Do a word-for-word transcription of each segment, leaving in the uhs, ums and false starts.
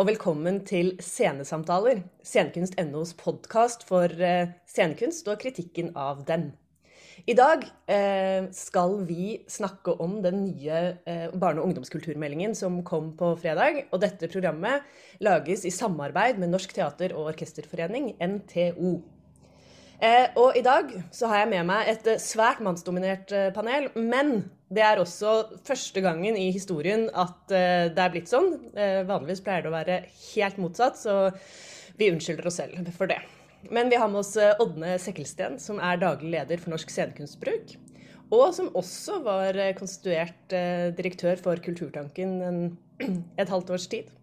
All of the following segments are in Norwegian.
og velkommen til Scenesamtaler, Scenekunst.nos podcast for eh, scenekunst og kritikken av den. I dag eh, skal vi snakke om den nye eh, barne- og ungdomskulturmeldingen som kom på fredag, og dette programmet lages i samarbeid med Norsk Teater- og Orkesterforening, N T O. Eh, og i dag så har jeg med meg et svært mannsdominert eh, panel, men det er også første gangen i historien at eh, det er blitt sånn. Eh, vanligvis pleier det å være helt motsatt, så vi unnskylder oss selv for det. Men vi har med oss eh, Ådne Sekkelsten, som er daglig leder for Norsk Scenekunstbruk, og som også var eh, konstituert eh, direktør for Kulturtanken en, et halvt års tid.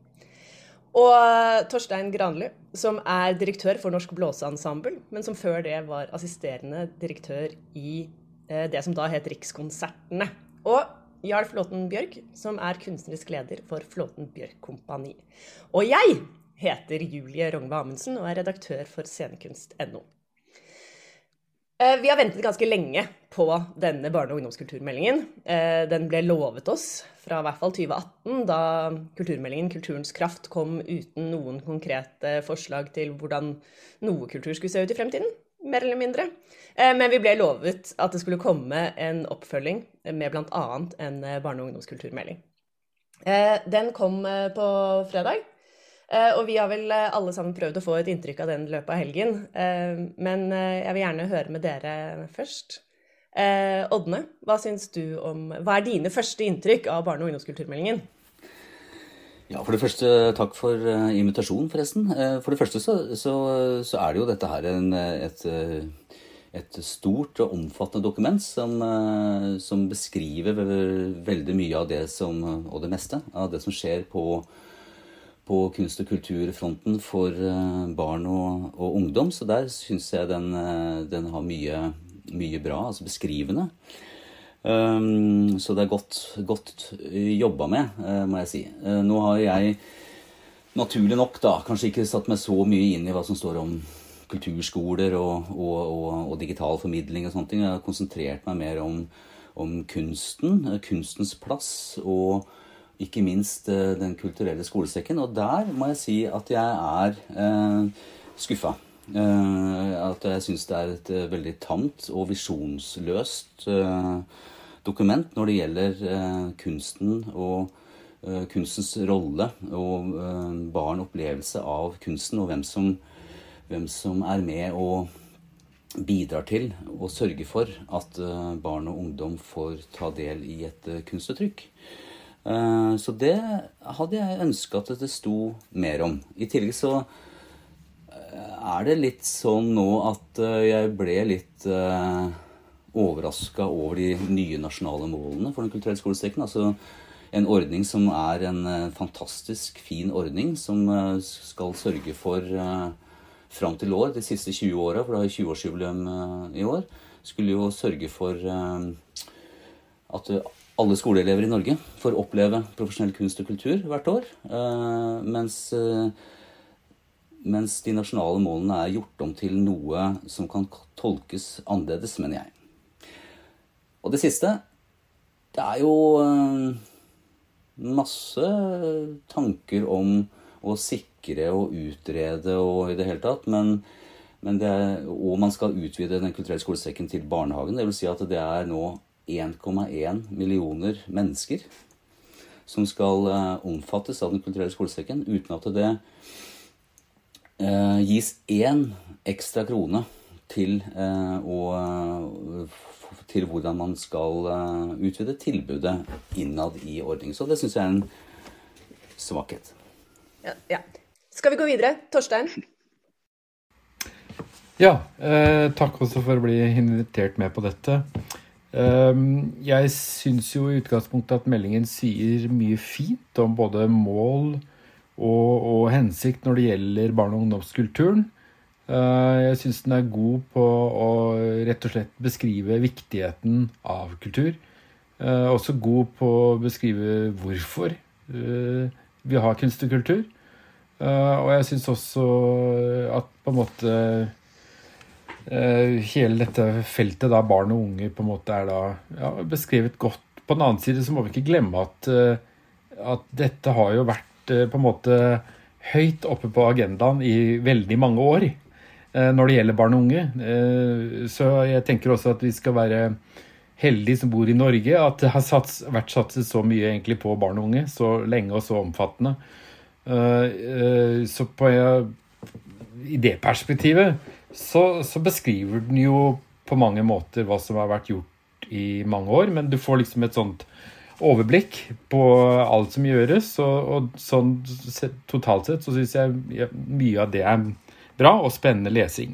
Og Torstein Granli, som er direktør for Norsk Blåseensemble, men som før det var assisterende direktør i eh, det som da het Rikskonsertene. Og Jarl Flåten Bjørk, som er kunstnerisk leder for Flåten Bjørk Kompani. Og jeg heter Julie Rongve Amundsen og er redaktør for Scenekunst punktum no. Vi har ventet ganske lenge på denne barne- og ungdomskulturmeldingen. Den ble lovet oss fra i hvert fall tjue atten, da kulturmeldingen Kulturens kraft kom uten noen konkrete forslag til hvordan noe kultur skulle se ut i fremtiden, mer eller mindre. Men vi ble lovet at det skulle komme en oppfølging med blant annet en barne- og ungdomskulturmelding. Den kom på fredag. Og vi har vel alle sammen prøvd å få et inntrykk av den løpet av helgen, men jeg vil gjerne høre med dere først. Ådne, hva synes du om, hva er dine første inntrykk av barne- og ungdomskulturmeldingen? Ja, for det første, takk for invitasjonen forresten. For det første så, så, så er det jo dette her en, et, et stort og omfattende dokument som, som beskriver veldig mye av det som, og det meste av det som skjer på på kunst- og kulturfronten for barn og, og ungdom, så der synes jeg den, den har mye, mye bra, altså beskrivende. Um, så det er godt, godt jobbet med, uh, må jeg si. Uh, nå har jeg naturlig nok da, kanskje ikke satt meg så mye inn i hva som står om kulturskoler og, og, og, og digital formidling og sånne ting. Jeg har konsentrert meg mer om, om kunsten, kunstens plass og ikke minst uh, den kulturelle skolesekken, og der må jeg si at jeg er uh, skuffet. Uh, at jeg synes det er et uh, veldig tamt og visjonsløst uh, dokument når det gjelder uh, kunsten og uh, kunstens rolle og uh, barn opplevelse av kunsten, og hvem som, hvem som er med og bidrar til å sørge for at uh, barn og ungdom får ta del i et uh, kunstuttrykk. Så det hadde jeg ønsket at det sto mer om. I tillegg så er det litt sånn nå at jeg ble litt uh, overrasket over de nye nasjonale målene for den kulturelle skolesekken. Altså en ordning som er en uh, fantastisk fin ordning, som uh, skal sørge for uh, frem til år, de siste tjue årene, for det har tjue-årsjubileum uh, i år, skulle jo sørge for uh, at uh, alle skoleelever i Norge får oppleve profesjonell kunst og kultur hvert år, uh, mens, uh, mens de nasjonale målene er gjort om til noe som kan tolkes annerledes, mener jeg. Og det siste, det er jo uh, masse tanker om å sikre og utrede og i det hele tatt, men, men det er, og man skal utvide den kulturelle skolesekken til barnehagen. Det vil si at det er nå en komma en millioner mennesker som skal uh, omfattes av den kulturelle skolesekken, uten at det uh, gis en ekstra krone til, uh, og, uh, til hvordan man skal uh, utvide tilbudet innad i ordningen. Så det synes jeg er en svakhet. Ja, ja. Skal vi gå videre? Torstein? Ja, eh, takk også for å bli invitert med på dette. Jeg synes jo i utgangspunktet at meldingen sier mye fint om både mål og, og hensikt når det gjelder barne- og ungdomskulturen. Jeg synes den er god på å rett og slett beskrive viktigheten av kultur. Også god på å beskrive hvorfor vi har kunst og kultur. Og jeg synes også at på en måte hele dette feltet da, barn og unge på en måte er da ja, beskrevet godt. På den annen side så må vi ikke glemme at, at dette har jo vært på en måte høyt oppe på agendaen i veldig mange år eh, når det gjelder barn og unge. Eh, så jeg tenker også at vi skal være heldige som bor i Norge, at det har sats, vært satset så mye egentlig på barn og unge, så lenge og så omfattende. Eh, eh, så på, i det perspektivet så, så beskriver den jo på mange måter hva som har vært gjort i mange år, men du får liksom et sånt overblikk på alt som gjøres, og, og sånn totalt sett så synes jeg ja, mye av det er bra og spennende lesing.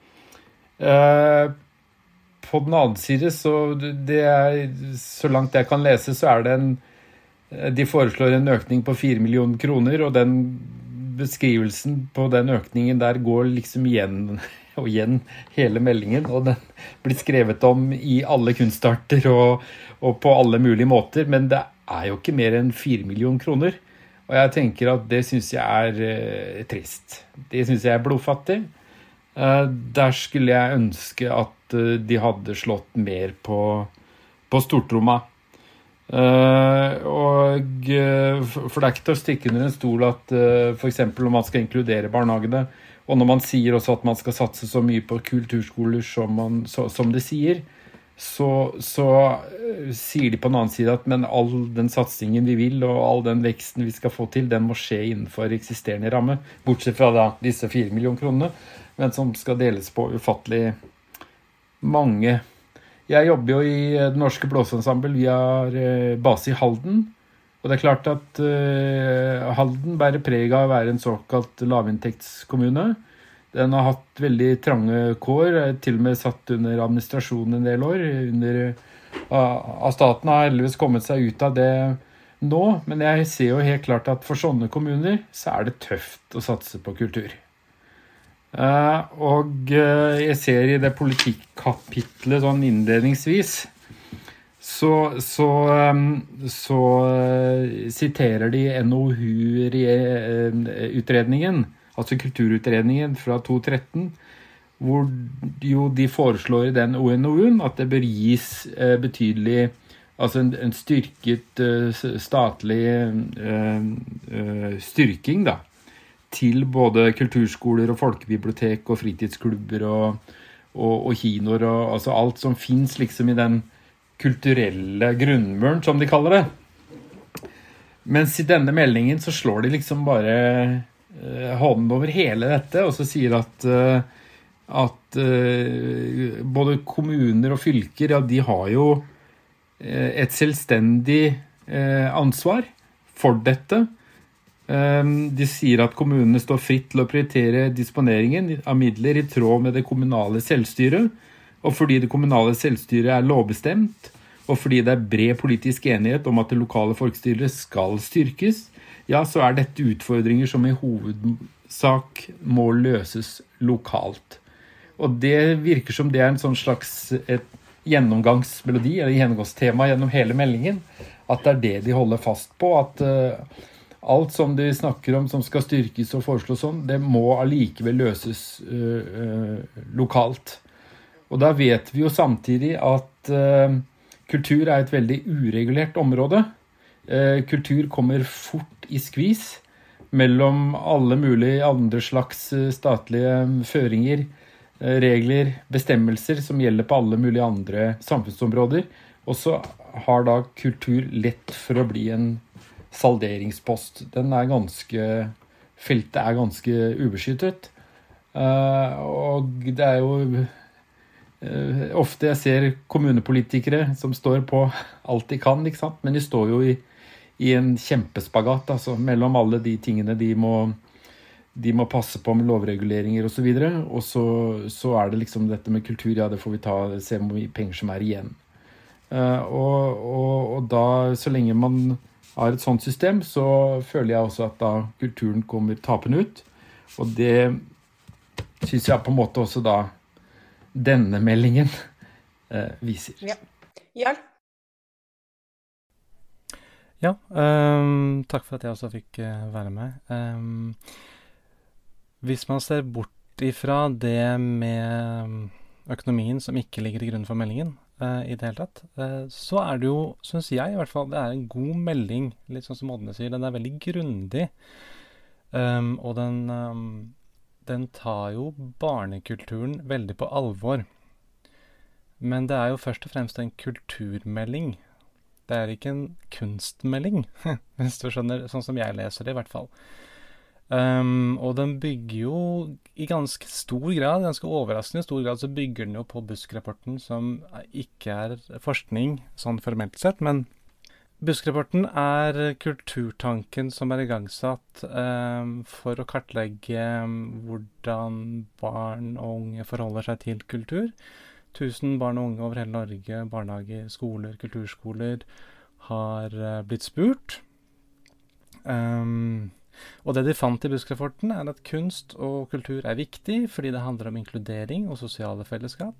Uh, på den andre side, så, det er, så langt jeg kan lese, så er det en, de foreslår en økning på fire millioner kroner, og den beskrivelsen på den økningen der går liksom igjen og igjen hele meldingen, og den blir skrevet om i alle kunstarter og, og på alle mulige måter, men det er jo ikke mer enn fire millioner kroner, og jeg tenker at det synes jeg er eh, trist. Det synes jeg er blodfattig. Eh, der skulle jeg ønske at eh, de hadde slått mer på, på stortromma. Uh, og uh, for det er ikke til å stikke under en stol at uh, for eksempel om man skal inkludere barnehagene, og når man sier også at man skal satse så mye på kulturskoler som, man, så, som det sier, så, så uh, sier de på den annen side at men all den satsingen vi vil og all den veksten vi skal få til, den må skje innenfor eksisterende ramme, bortsett fra da, disse fire millioner kronene, men som skal deles på ufattelig mange. Jeg jobber jo i det norske blåseensemble, vi har eh, base i Halden, og det er klart at eh, Halden bærer preg av å være en såkalt lavinntektskommune. Den har hatt veldig trange kår, til og med satt under administrasjon en del år. Under, av staten har heldigvis kommet seg ut av det nå, men jeg ser jo helt klart at for sånne kommuner så er det tøft å satse på kultur. Uh, og uh, jeg ser i det politikkapitlet sånn innledningsvis så, så, um, så uh, siterer de N O H-utredningen, altså kulturutredningen fra to tusen og tretten, hvor jo de foreslår i den N O U-en at det bør gis uh, betydelig, altså en, en styrket uh, statlig uh, uh, styrking da, til både kulturskoler og folkebibliotek og fritidsklubber og, og, og kinoer og altså alt som finnes liksom i den kulturelle grunnmuren, som de kaller det. Mens i denne meldingen så slår de liksom bare uh, hånden over hele dette, og så sier at, uh, at uh, både kommuner og fylker, ja, de har jo uh, et selvstendig uh, ansvar for dette. De sier at kommunene står fritt til å prioritere disponeringen av midler i tråd med det kommunale selvstyret, og fordi det kommunale selvstyret er lovbestemt, og fordi det er bred politisk enighet om at det lokale folkestyret skal styrkes, ja, så er dette utfordringer som i hovedsak må løses lokalt. Og det virker som det er en sånn slags et gjennomgangsmelodi, eller gjennomgangstema gjennom hele meldingen, at det er det de holder fast på, at uh, alt som de snakker om som skal styrkes og foreslås sånn, det må allikevel løses uh, uh, lokalt. Og da vet vi jo samtidig at uh, kultur er et veldig uregulert område. Uh, kultur kommer fort i skvis mellom alle mulige andre slags statlige føringer, uh, regler, bestemmelser som gjelder på alle mulige andre samfunnsområder. Og så har da kultur lett for å bli en salderingspost. Den er ganske, feltet er ganske ubeskyttet. Uh, og det er jo uh, ofte jeg ser kommunepolitikere som står på alt de kan, ikke sant? Men de står jo i, i en kjempespagat, altså, mellom alle de tingene de må, de må passe på med lovreguleringer og så videre, og så, så er det liksom dette med kultur, ja, det får vi ta, se hvor mye penger som er igjen. Uh, og, og, og da, så lenge man har et sånt system, så føler jeg også at da kulturen kommer tapende ut. Og det synes jeg på en måte også da denne meldingen eh, viser. Ja. Jarl? Ja, um, takk for at jeg også fikk uh, være med. Um, hvis man ser bort ifra det med økonomien som ikke ligger til grunn for meldingen, i det hele tatt, så er det jo, synes jeg i hvert fall, det er en god melding, litt sånn som Ådne sier, den er veldig grundig. Um, og den, um, den tar jo barnekulturen veldig på alvor. Men det er jo først og fremst en kulturmelding. Det er ikke en kunstmelding, hvis du skjønner, sånn som jeg leser det i hvert fall. Um, og den bygger jo i ganske stor grad, ganske overraskende stor grad, så bygger den jo på Busk-rapporten, som ikke er forskning sånn formelt sett, men Busk-rapporten er kulturtanken som er igangsatt um, for å kartlegge um, hvordan barn og unge forholder seg til kultur. Tusen barn og unge over hele Norge, barnehager, skoler, kulturskoler, har uh, blitt spurt. Um, og det de fant i Busk-rapporten er at kunst og kultur er viktig, fordi det handler om inkludering og sosiale fellesskap.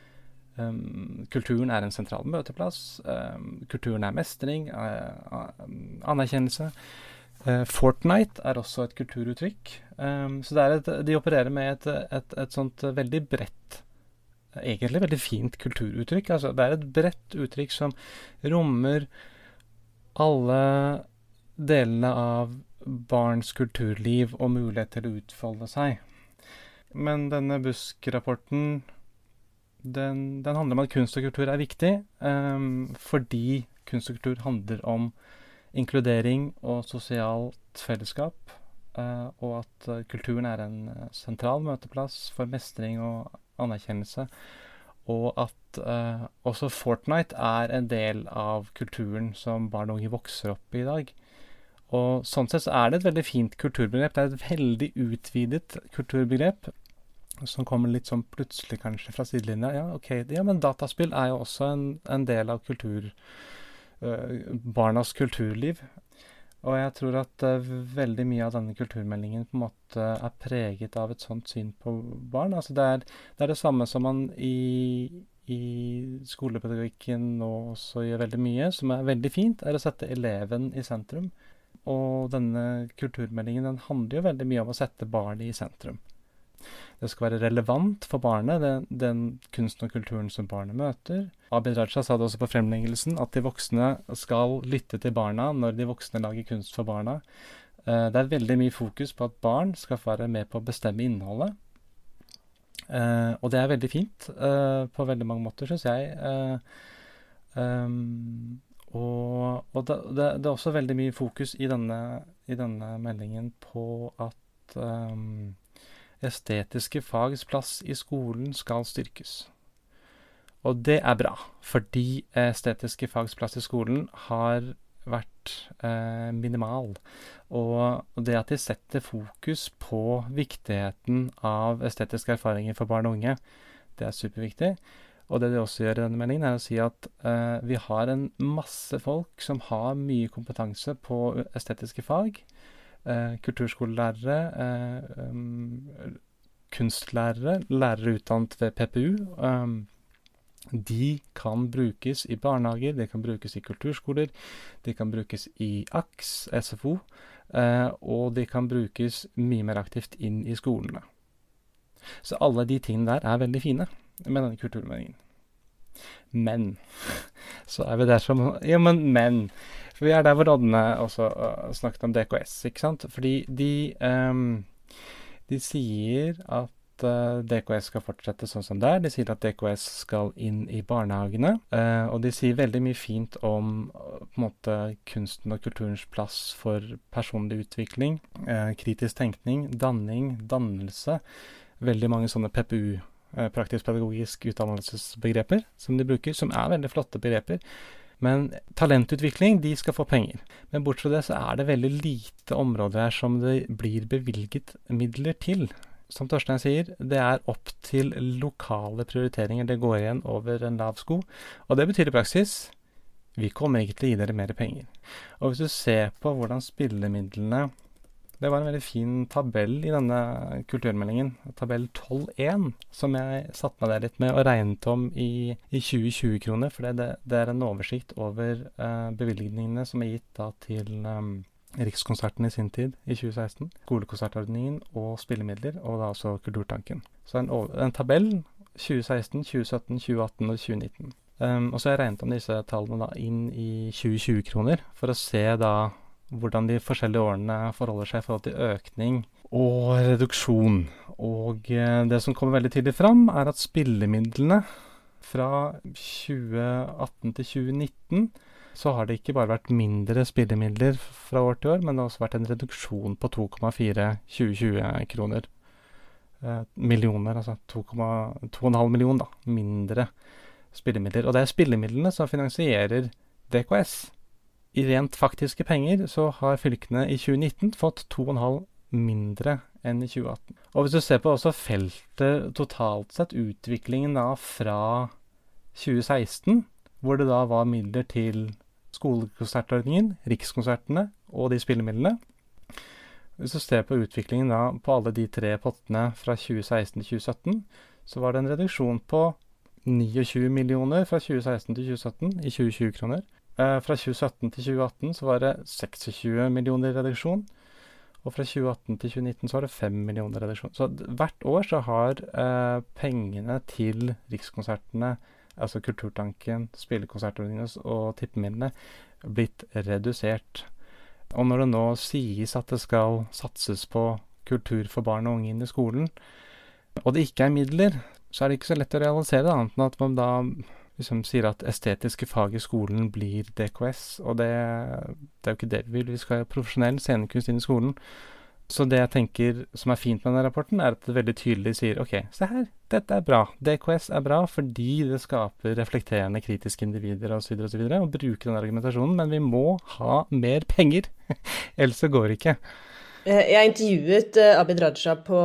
Um, kulturen er en sentral møteplass. Um, kulturen er mestring, uh, anerkjennelse. Uh, Fortnite er også et kulturuttrykk. Um, så det er et, de opererer med et, et, et sånt veldig bredt, egentlig veldig fint kulturuttrykk. Altså, det er et bredt uttrykk som rommer alle delene av barns kulturliv og mulighet til å utfolde seg. Men denne Busk-rapporten, den, den handler om at kunst og kultur er viktig, um, fordi kunst og kultur handler om inkludering og sosialt fellesskap, uh, og at uh, kulturen er en uh, sentral møteplass for mestring og anerkjennelse, og at uh, også Fortnite er en del av kulturen som barn og unge vokser opp i i dag. Og sånn sett så er det et veldig fint kulturbegrep. Det er et veldig utvidet kulturbegrep, som kommer litt sånn plutselig kanskje fra sidelinja. Ja, ok, ja, men dataspill er jo også en, en del av kultur, uh, barnas kulturliv. Og jeg tror at uh, veldig mye av denne kulturmeldingen på en måte er preget av et sånt syn på barn. Altså det er det, er det samme som man i, i skolepedagogikken nå også gjør veldig mye, som er veldig fint, er å sette eleven i sentrum. Og denne kulturmeldingen, den handler jo veldig mye om å sette barnet i sentrum. Det skal være relevant for barnet, den, den kunsten og kulturen som barnet møter. Abid Raja sa det også på fremleggelsen, at de voksne skal lytte til barna når de voksne lager kunst for barna. Uh, det er veldig mye fokus på at barn skal være med på å bestemme innholdet. Uh, og det er veldig fint uh, på veldig mange måter, synes jeg. Uh, um, og og det, det, det er også veldig mye fokus i denne, i denne meldingen på at um, estetiske fags plass i skolen skal styrkes. Og det er bra, fordi estetiske fags plass i skolen har vært eh, minimal. Og, og det at de setter fokus på viktigheten av estetiske erfaringer for barn og unge, det er superviktig. Og det de også gjør i denne meldingen er å si at eh, vi har en masse folk som har mye kompetanse på estetiske fag. Uh, kulturskolelærere, uh, um, kunstlærere, lærere utdannet ved P P U. Um, de kan brukes i barnehager, de kan brukes i kulturskoler, de kan brukes i A K S, S F O, uh, og de kan brukes mye mer aktivt inn i skolene. Så alle de tingene der er veldig fine med denne kulturmeldingen. Men, så er vi der som, ja, men, men, for vi er der hvor Rodne også uh, snakket om D K S, ikke sant? Fordi de, um, de sier at uh, D K S skal fortsette sånn som det er. De sier at D K S skal inn i barnehagene, uh, og de sier veldig mye fint om uh, på en måte kunsten og kulturens plass for personlig utvikling, uh, kritisk tenkning, danning, dannelse, veldig mange sånne P P U praktisk-pedagogisk utdannelsesbegreper som de bruker, som er veldig flotte begreper. Men talentutvikling, de skal få penger. Men bortsett fra det så er det veldig lite områder her som det blir bevilget midler til. Som Torstein sier, det er opp til lokale prioriteringer. Det går igjen over en lav sko. Og det betyr i praksis, vi kommer ikke til å gi dere mer penger. Og hvis du ser på hvordan spillemidlene, det var en veldig fin tabell i denne kulturmeldingen, tabell tolv én, som jeg satt meg der litt med og regnet om i, i tjue tjue-kroner, for det, det er en oversikt over uh, bevilgningene som er gitt da til um, Rikskonserten i sin tid, i tjue seksten, skolekonsertordningen og spillemidler, og da også Kulturtanken. Så en, en tabell tjue seksten, tjue sytten, tjue atten og tjue nitten. Um, og så har jeg regnet om disse tallene da inn i tjue tjue-kroner, for å se da hvordan de forskjellige årene forholder seg i forhold til økning og reduksjon. Og eh, det som kommer veldig tydelig fram, er at spillemidlene fra tjue atten til tjue nitten, så har det ikke bare vært mindre spillemidler fra år til år, men det har også vært en reduksjon på to komma fire tjue tjue-kroner. Eh, millioner, altså to komma to million da, mindre spillemidler. Og det er spillemidlene som finansierer D K S. I rent faktiske penger så har fylkene i tjue nitten fått to komma fem mindre enn i tjue atten. Og hvis du ser på også feltet totalt sett, utviklingen da fra tjue seksten, hvor det da var midler til skolekonsertordningen, rikskonsertene og de spillemidlene. Hvis du ser på utviklingen da på alle de tre pottene fra tjue seksten til tjue sytten, så var det en reduksjon på tjueni millioner fra tjue seksten til tjue sytten i tjue tjue-kroner. Eh, fra tjue sytten til tjue atten så var det tjueseks millioner reduksjon, og fra tjue atten til tjue nitten så var det fem millioner reduksjon. Så hvert år så har eh, pengene til rikskonsertene, altså Kulturtanken, spillekonsertordningene og tippemidlene, blitt redusert. Og når det nå sies at det skal satses på kultur for barn og unge inn i skolen, og det ikke er midler, så er det ikke så lett å realisere det, annet enn at man da liksom sier at estetiske fag i skolen blir D K S, og det, det er jo ikke det vi vil. Vi skal ha profesjonell scenekunst inn i skolen. Så det jeg tenker som er fint med denne rapporten, er at det veldig tydelig sier, ok, se her, dette er bra. D K S er bra fordi det skaper reflekterende kritiske individer og så videre og så videre, og bruke den argumentasjonen, men vi må ha mer penger, ellers så går det ikke. Jeg intervjuet Abid Raja på,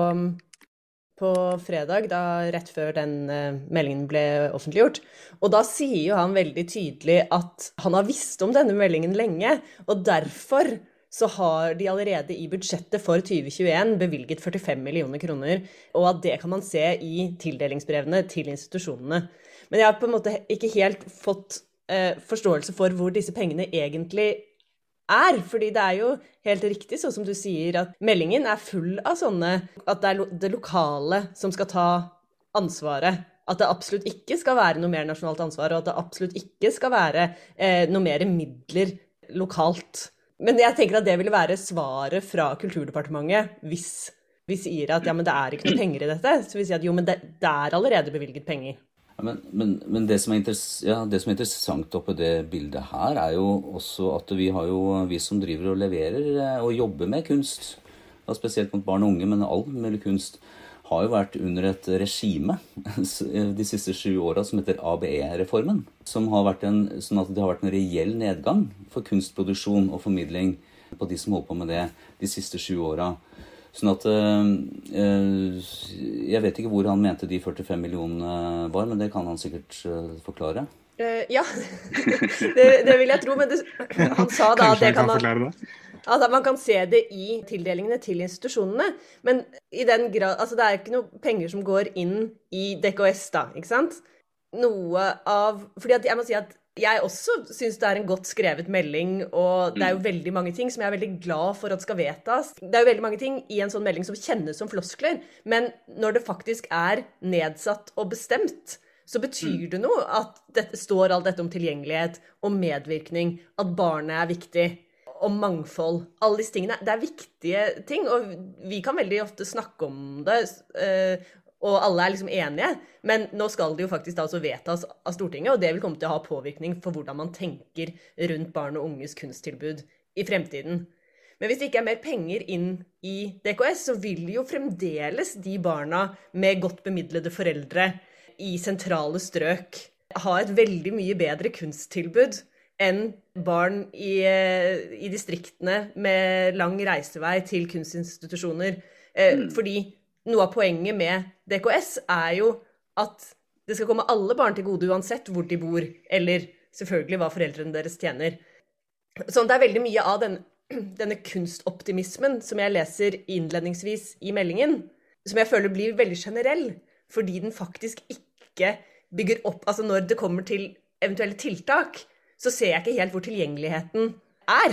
på fredag, da, rett før den uh, meldingen ble offentliggjort, og da sier jo han veldig tydelig at han har visst om denne meldingen lenge, og derfor så har de allerede i budsjettet for tjue tjueen bevilget førtifem millioner kroner, og at det kan man se i tildelingsbrevene til institusjonene. Men jeg har på en måte ikke helt fått uh, forståelse for hvor disse pengene egentlig er, fordi det er jo helt riktig, sånn som du sier, at meldingen er full av sånne, at det er lo- det lokale som skal ta ansvaret, at det absolutt ikke skal være noe mer nasjonalt ansvar, og at det absolutt ikke skal være eh, noe mer midler lokalt. Men jeg tenker at det ville være svaret fra Kulturdepartementet, hvis vi sier at ja, men det er ikke noe penger i dette, så vi sier at jo, men det, det er allerede bevilget penger. Ja, men men, men det, som ja, det som er interessant oppe det bildet her, er jo også at vi har jo, vi som driver og leverer og jobber med kunst, og spesielt mot barn og unge, men all mulig kunst, har jo vært under et regime de siste sju årene som heter A B E-reformen, som har vært en, sånn at det har vært en reell nedgang for kunstproduksjon og formidling på de som holder på med det de siste sju årene. Sånn at øh, jeg vet ikke hvor han mente de førtifem millionene var, men det kan han sikkert øh, forklare. Uh, ja, det, det vil jeg tro, men det, han sa da at det kan man, at man kan se det i tildelingene til institusjonene, men i den grad, altså det er ikke noe penger som går inn i D K S da, ikke sant? Noe av, fordi at jeg må si at jeg også synes det er en godt skrevet melding, og det er jo veldig mange ting som jeg er veldig glad for at skal vedtas. Det er jo veldig mange ting i en sånn melding som kjennes som floskler, men når det faktisk er nedsatt og bestemt, så betyr det noe at det står alt dette om tilgjengelighet, om medvirkning, at barnet er viktig, om mangfold. Alle disse tingene, det er viktige ting, og vi kan veldig ofte snakke om det, og alle er liksom enige, men nå skal det jo faktisk da også vedtas av Stortinget, og det vil komme til å ha påvirkning for hvordan man tenker rundt barn og unges kunsttilbud i fremtiden. Men hvis det ikke er mer penger inn i D K S, så vil jo fremdeles de barna med godt bemidlede foreldre i sentrale strøk ha et veldig mye bedre kunsttilbud enn barn i, i distriktene med lang reisevei til kunstinstitusjoner. Eh, mm. Fordi noe av poenget med D K S er jo at det skal komme alle barn til gode uansett hvor de bor, eller selvfølgelig hva foreldrene deres tjener. Så det er veldig mye av den, denne kunstoptimismen som jeg leser innledningsvis i meldingen, som jeg føler blir veldig generell, fordi den faktisk ikke bygger opp, altså når det kommer til eventuelle tiltak, så ser jeg ikke helt hvor tilgjengeligheten er.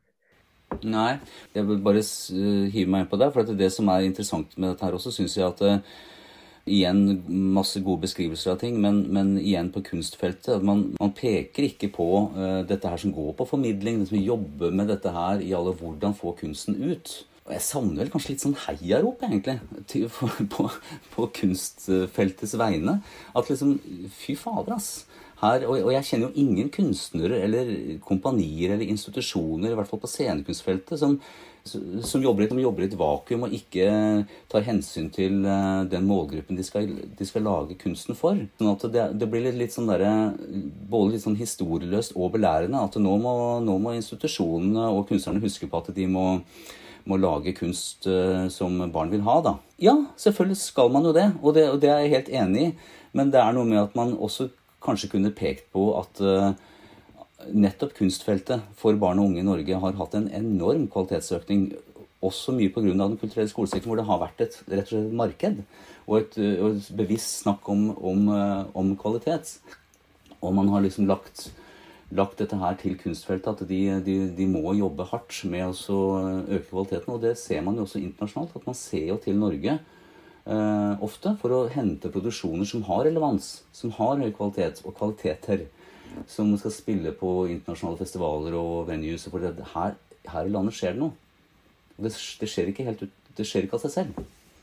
Nei, jeg vil bare hive meg inn på det, for det som er interessant med dette her også, synes jeg at igjen masse gode beskrivelser av ting, men, men igjen på kunstfeltet. Man, man peker ikke på uh, dette her som går på formidling, som jobber med dette her i alle hvordan få kunsten ut. Og jeg savner vel kanskje litt sånn heiarop, egentlig, til, på, på, på kunstfeltets vegne. At liksom, fy fader, ass. Her, og, og jeg kjenner jo ingen kunstnere eller kompanier eller institusjoner, i hvert fall på scenekunstfeltet, som som jobber i et, jobber i et vakuum og ikke tar hensyn til uh, den målgruppen de skal, de skal lage kunsten for. Sånn at det, det blir litt, litt sånn der, både litt sånn historieløst og belærende, at nå må, nå må institusjonene og kunstnerne huske på at de må, må lage kunst uh, som barn vil ha, da. Ja, selvfølgelig skal man jo det, og det, og det er jeg helt enig i, men det er noe med at man også kanskje kunne pekt på at uh, nettopp kunstfeltet for barn og unge i Norge har hatt en enorm kvalitetsøkning, også mye på grunn av den kulturelle skolesektoren, hvor det har vært et rett og slett marked, og et, og et bevisst snakk om, om, om kvalitet. Og man har liksom lagt, lagt dette her til kunstfeltet, at de, de, de må jobbe hardt med å øke kvaliteten, og det ser man jo også internasjonalt, at man ser jo til Norge eh, ofte for å hente produksjoner som har relevans, som har høy kvalitet og kvaliteter, som skal spille på internasjonale festivaler og venues, for det, her, her i landet skjer det noe. Det, det skjer ikke helt ut, det skjer ikke av seg selv.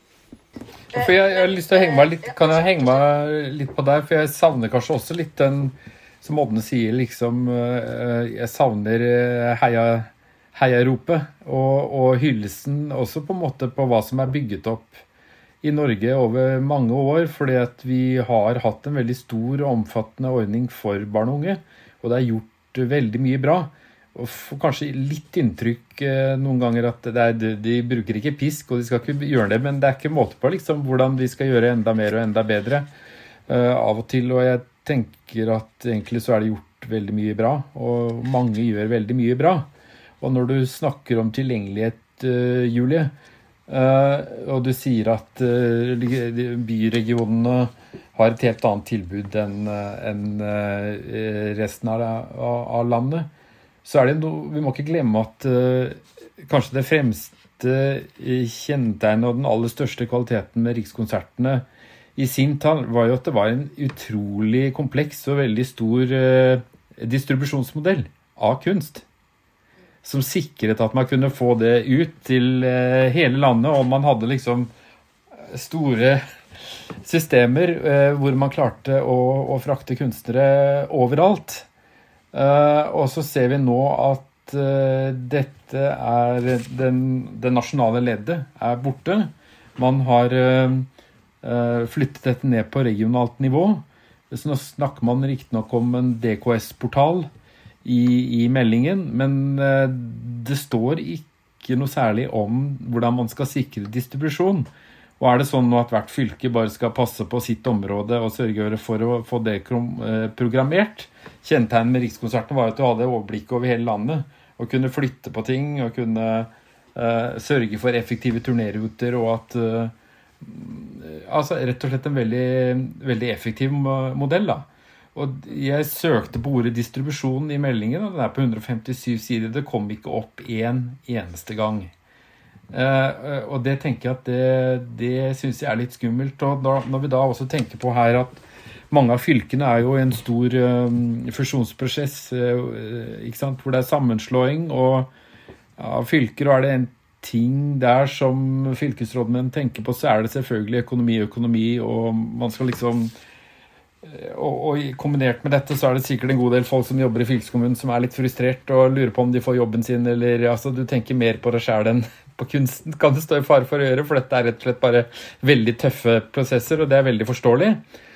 For jeg, jeg har lyst til å henge meg litt, kan jeg henge meg litt på deg, for jeg savner kanskje også litt den, som Ådne sier, liksom, jeg savner heia, heiaropet, og, og hyllelsen også på en måte på hva som er bygget opp i Norge over mange år, fordi at vi har hatt en veldig stor og omfattende ordning for barn og unge, og det er gjort veldig mye bra. Og får kanskje litt inntrykk eh, noen ganger at det er, de, de bruker ikke pisk, og de skal ikke gjøre det, men det er ikke måte på liksom, hvordan vi skal gjøre enda mer og enda bedre eh, av og til. Og jeg tenker at egentlig så er det gjort veldig mye bra, og mange gjør veldig mye bra. Og når du snakker om tilgjengelighet, eh, Julie, Uh, og du sier at uh, byregionene har et helt annet tilbud enn en, uh, resten av, av landet, så er det no, vi må ikke glemme at uh, kanskje det fremste kjennetegnet og den aller største kvaliteten med Rikskonsertene i sin tall var jo at det var en utrolig kompleks og veldig stor uh, distribusjonsmodell av kunst, som sikret at man kunne få det ut til eh, hele landet, og man hadde liksom store systemer eh, hvor man klarte å, å frakte kunstnere overalt. Eh, og så ser vi nå at eh, dette er den, den nasjonale leddet er borte. Man har eh, flyttet dette ned på regionalt nivå. Så nå snakker man riktig nok om en D K S-portal, I, i meldingen, men uh, det står ikke noe særlig om hvordan man skal sikre distribusjon. Og er det sånn at hvert fylke bare skal passe på sitt område og sørge for å få det uh, programmert? Kjennetegnet med Rikskonserten var at du hadde overblikk over hele landet, og kunne flytte på ting, og kunne uh, sørge for effektive turnéruter, og at uh, altså rett og slett en veldig, veldig effektiv modell da. Og jeg søkte på ordet distribusjon i meldingen, og den er på hundre femtisju sider. Det kom ikke opp en eneste gang. Uh, og det tenker jeg at det, det synes jeg er litt skummelt. Og da, når vi da også tenker på her at mange av fylkene er jo en stor um, fusjonsprosess, uh, ikke sant? Hvor det er sammenslåing, og av ja, fylker, og er det en ting der som fylkesrådmenn tenker på, så er det selvfølgelig økonomi, økonomi, og man skal liksom... Og, og kombinert med dette så er det sikkert en god del folk som jobber i fylkeskommunen som er litt frustrert og lurer på om de får jobben sin, eller altså, du tenker mer på det selv enn på kunsten, kan det stå i fare for å gjøre, for dette er rett og slett bare veldig tøffe prosesser, og det er veldig forståelig.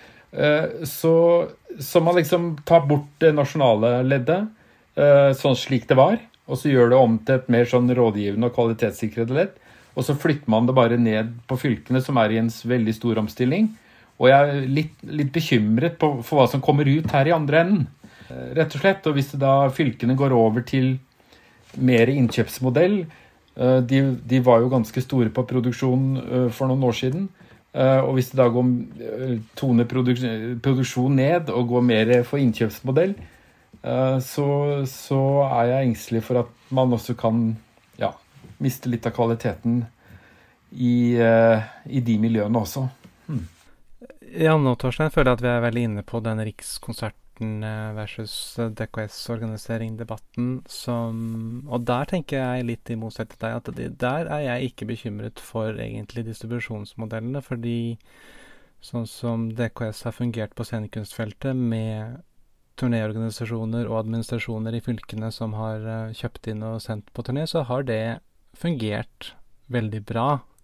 Så, så man liksom tar bort det nasjonale leddet, sånn slik det var, og så gjør det om til et mer sånn rådgivende og kvalitetssikret ledd, og så flytter man det bare ned på fylkene som er i en veldig stor omstilling. Og jeg er litt, litt bekymret på, for hva som kommer ut her i andre enden, rett og slett. Og hvis det da fylkene går over til mer innkjøpsmodell, de, de var jo ganske store på produksjon for noen år siden, og hvis det da går toner produksjon ned og går mer for innkjøpsmodell, så, så er jeg engstelig for at man også kan ja, miste litt av kvaliteten i, i de miljøene også. Hmm. Ja, nå, Torstein, føler jeg at vi er veldig inne på den Rikskonserten eh, versus eh, D K S-organisering-debatten som Og der tenker jeg litt i motsetning til deg at det, der er jeg ikke bekymret for egentlig distribusjonsmodellene, fordi sånn som D K S har fungert på scenekunstfeltet med turnéorganisasjoner og administrasjoner i fylkene som har eh, kjøpt inn og sendt på turné, så har det fungert veldig bra.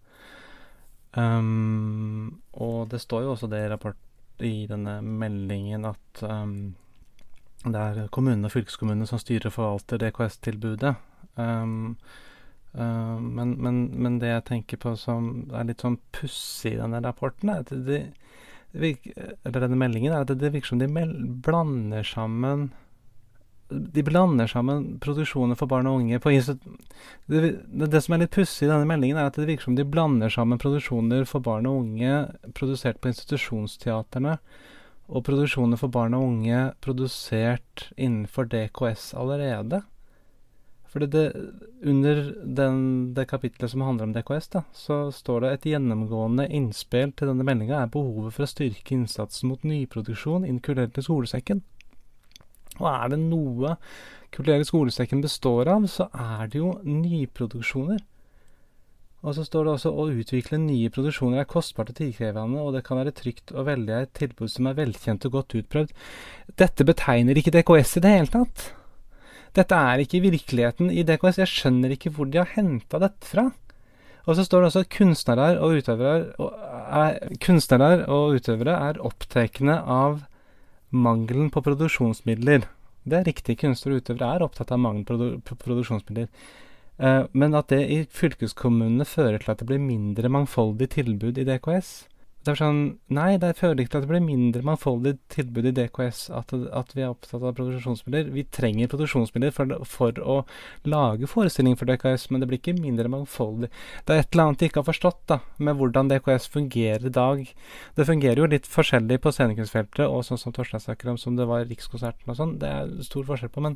Um, og det står jo også det i rapport i denne meldingen at um, det er kommunene og fylkeskommunene som styrer og forvalter D K S-tilbudet. Um, uh, men, men, men det jeg tenker på som er litt sånn pussig i denne rapporten, er at det, det virker, eller denne meldingen, er at det, det virker som de mel- blander sammen de blander sammen produksjoner for barn og unge på institu- det, det, det som er litt pussig i denne meldingen, er at det virker som de blander sammen produksjoner for barn og unge produsert på institusjonsteaterne og produksjoner for barn og unge produsert innenfor D K S allerede. For det, under den, det kapitlet som handler om D K S, da, så står det et gjennomgående innspill til denne meldingen er behovet for å styrke innsatsen mot nyproduksjon inkludert i skolesekken. Og er det noe Kulturelle skolesekken består av, så er det jo nyproduksjoner. Og så står det også å utvikle nye produksjoner er kostbart og tidkrevende, og det kan være trygt å velge et tilbud som er velkjent og godt utprøvd. Dette betegner ikke D K S i det hele tatt. Dette er ikke virkeligheten i D K S. Jeg skjønner ikke hvor de har hentet dette fra. Og så står det også at kunstnere og utøvere, er, kunstnere og utøvere er opptekne av mangelen på produksjonsmidler. Det er riktig, kunstnere og utøvere er opptatt av mangel på produ- produksjonsmidler. Eh, men at det i fylkeskommunene fører til at det blir mindre mangfoldig tilbud i D K S. Det er sånn, nei, det fører ikke til at det blir mindre mangfoldig tilbud i D K S at, at vi er opptatt av produksjonsmidler. Vi trenger produksjonsmidler for, for å lage forestillinger for D K S, men det blir ikke mindre mangfoldig. Det er et eller annet de ikke har forstått da, med hvordan D K S fungerer i dag. Det fungerer jo litt forskjellig på scenekunstfeltet, og sånn som Torstein snakker om, som det var i Rikskonserten og sånn. Det er stor forskjell på, men,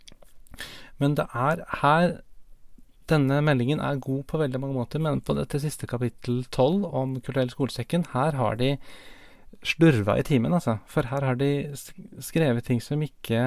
men det er her denne meldingen er god på veldig mange måter, men på dette siste kapittel tolv om Kulturelle skolesekken, her har de slurva i timen, altså. For her har de skrevet ting som ikke,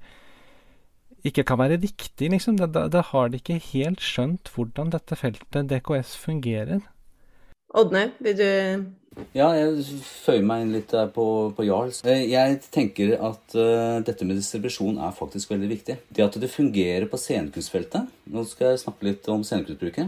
ikke kan være riktig, liksom. Da, da, da har de ikke helt skjønt hvordan dette feltet D K S fungerer. Ådne, vil du... Ja, jeg føyer meg inn litt der på, på Jarls. Jeg tenker at uh, dette med distribusjon er faktisk veldig viktig. Det at det fungerer på scenekunstfeltet. Nå skal jeg snakke litt om scenekunstbruket.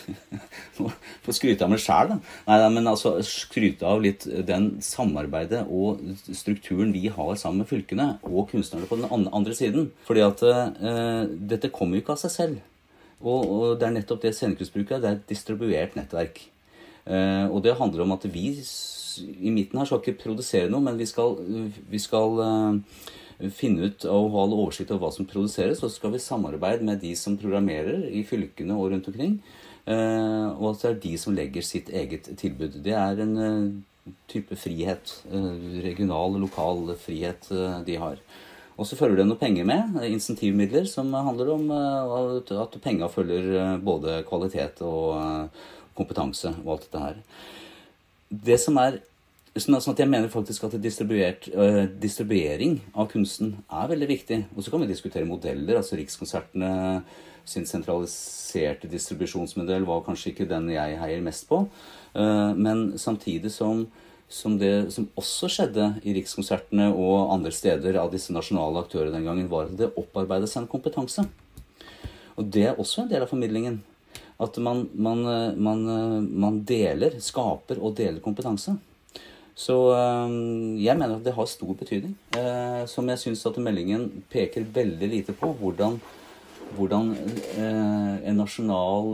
Få skryte av meg selv da. Nei, nei, men altså skryte av litt den samarbeidet og strukturen vi har sammen med fylkene og kunstnerne på den andre siden. Fordi at uh, dette kommer jo ikke av seg selv. Og, og det er nettopp det scenekunstbruket er, det er et distribuert nettverk. Uh, og det handler om at vi i midten her skal ikke produsere noe, men vi skal, vi skal uh, finne ut og ha all oversikt over hva som produseres, og så skal vi samarbeide med de som programmerer i fylkene og rundt omkring, uh, og at det er de som legger sitt eget tilbud. Det er en uh, type frihet, uh, regional og lokal frihet uh, de har. Og så følger det noe penger med, insentivmidler, som handler om uh, at penger følger uh, både kvalitet og uh, kompetanse og alt dette her. Det som er, sånn at jeg mener faktisk at distribuert, uh, distribuering av kunsten er veldig viktig. Og så kan vi diskutere modeller, altså Rikskonsertene sin sentraliserte distribusjonsmodell var kanskje ikke den jeg heier mest på. Uh, men samtidig som, som det som også skjedde i Rikskonsertene og andre steder av disse nasjonale aktører den gangen, var at det opparbeidet seg en kompetanse. Og det er også en del av formidlingen. At man, man, man, man deler, skaper og deler kompetanse. Så jeg mener at det har stor betydning. Som jeg synes at meldingen peker veldig lite på hvordan, hvordan en nasjonal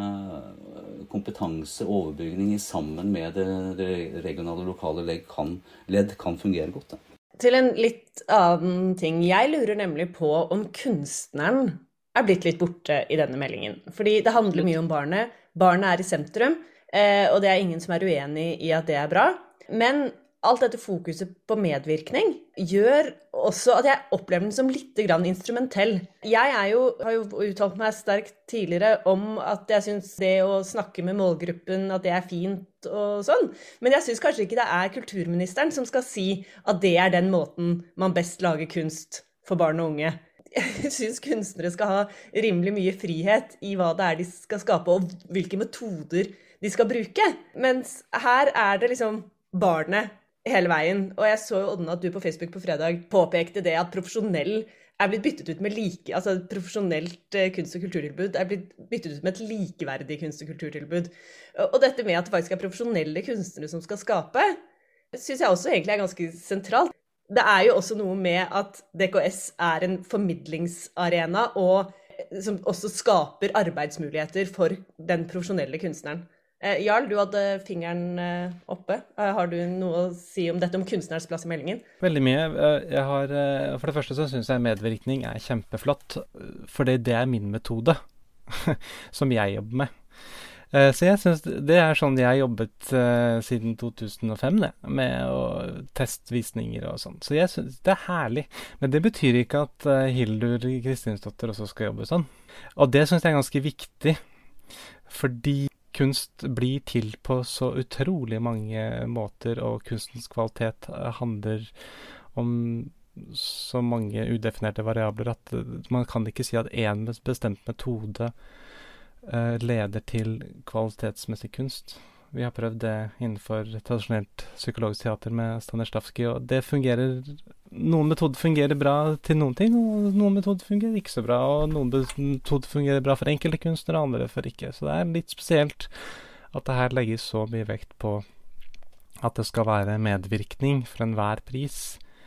kompetanse, overbygning sammen med det, det regionale og lokale ledd kan, ledd kan fungere godt. Da. Til en litt annen ting. Jeg lurer nemlig på om kunstneren er blitt litt borte i denne meldingen. Fordi det handler mye om barnet. Barnet er i sentrum, eh, og det er ingen som er uenig i at det er bra. Men alt dette fokuset på medvirkning gjør også at jeg opplever den som litt grann instrumentell. Jeg er jo, har jo uttalt meg sterkt tidligere om at jeg synes det å snakke med målgruppen, at det er fint og sånn. Men jeg synes kanskje ikke det er kulturministeren som skal si at det er den måten man best lager kunst for barn og unge. Jeg synes kunstnere skal ha rimelig mye frihet i hva det er de skal skape, og hvilke metoder de skal bruke. Mens her er det liksom barnet hele veien. Og jeg så jo, Ådne, at du på Facebook på fredag påpekte det at profesjonell er blitt byttet ut med like, altså profesjonelt kunst- og kulturtilbud er blitt byttet ut med et likeverdig kunst- og kulturtilbud. Og dette med at det faktisk er profesjonelle kunstnere som skal skape, synes jeg også egentlig er ganske sentralt. Det er jo også noe med at D K S er en formidlingsarena, og som også skaper arbeidsmuligheter for den profesjonelle kunstneren. Jarl, du hadde fingeren oppe. Har du noe å si om dette, om kunstnerens plass i meldingen? Veldig mye. Jeg har, for det første så synes jeg medvirkning er kjempeflott, for det er min metode, som jeg jobber med. Så jeg synes det er sånn jeg har jobbet siden to tusen og fem, det, med å testvisninger og sånn. Så jeg synes det er herlig. Men det betyr ikke at Hildur Kristinsdotter også skal jobbe sånn. Og det synes jeg er ganske viktig, fordi kunst blir til på så utrolig mange måter, og kunstens kvalitet handler om så mange udefinerte variabler at man kan ikke si at en bestemt metode uh, leder til kvalitetsmessig kunst. Vi har prøvd det innenfor tradisjonelt psykologisk teater med Stanislavski, og det fungerer, noen metoder fungerer bra til noen ting, og noen metoder fungerer ikke så bra, og noen metoder fungerer bra for enkelte kunstnere, og andre for ikke. Så det er litt spesielt at det her legges så mye vekt på at det skal være medvirkning for enhver pris.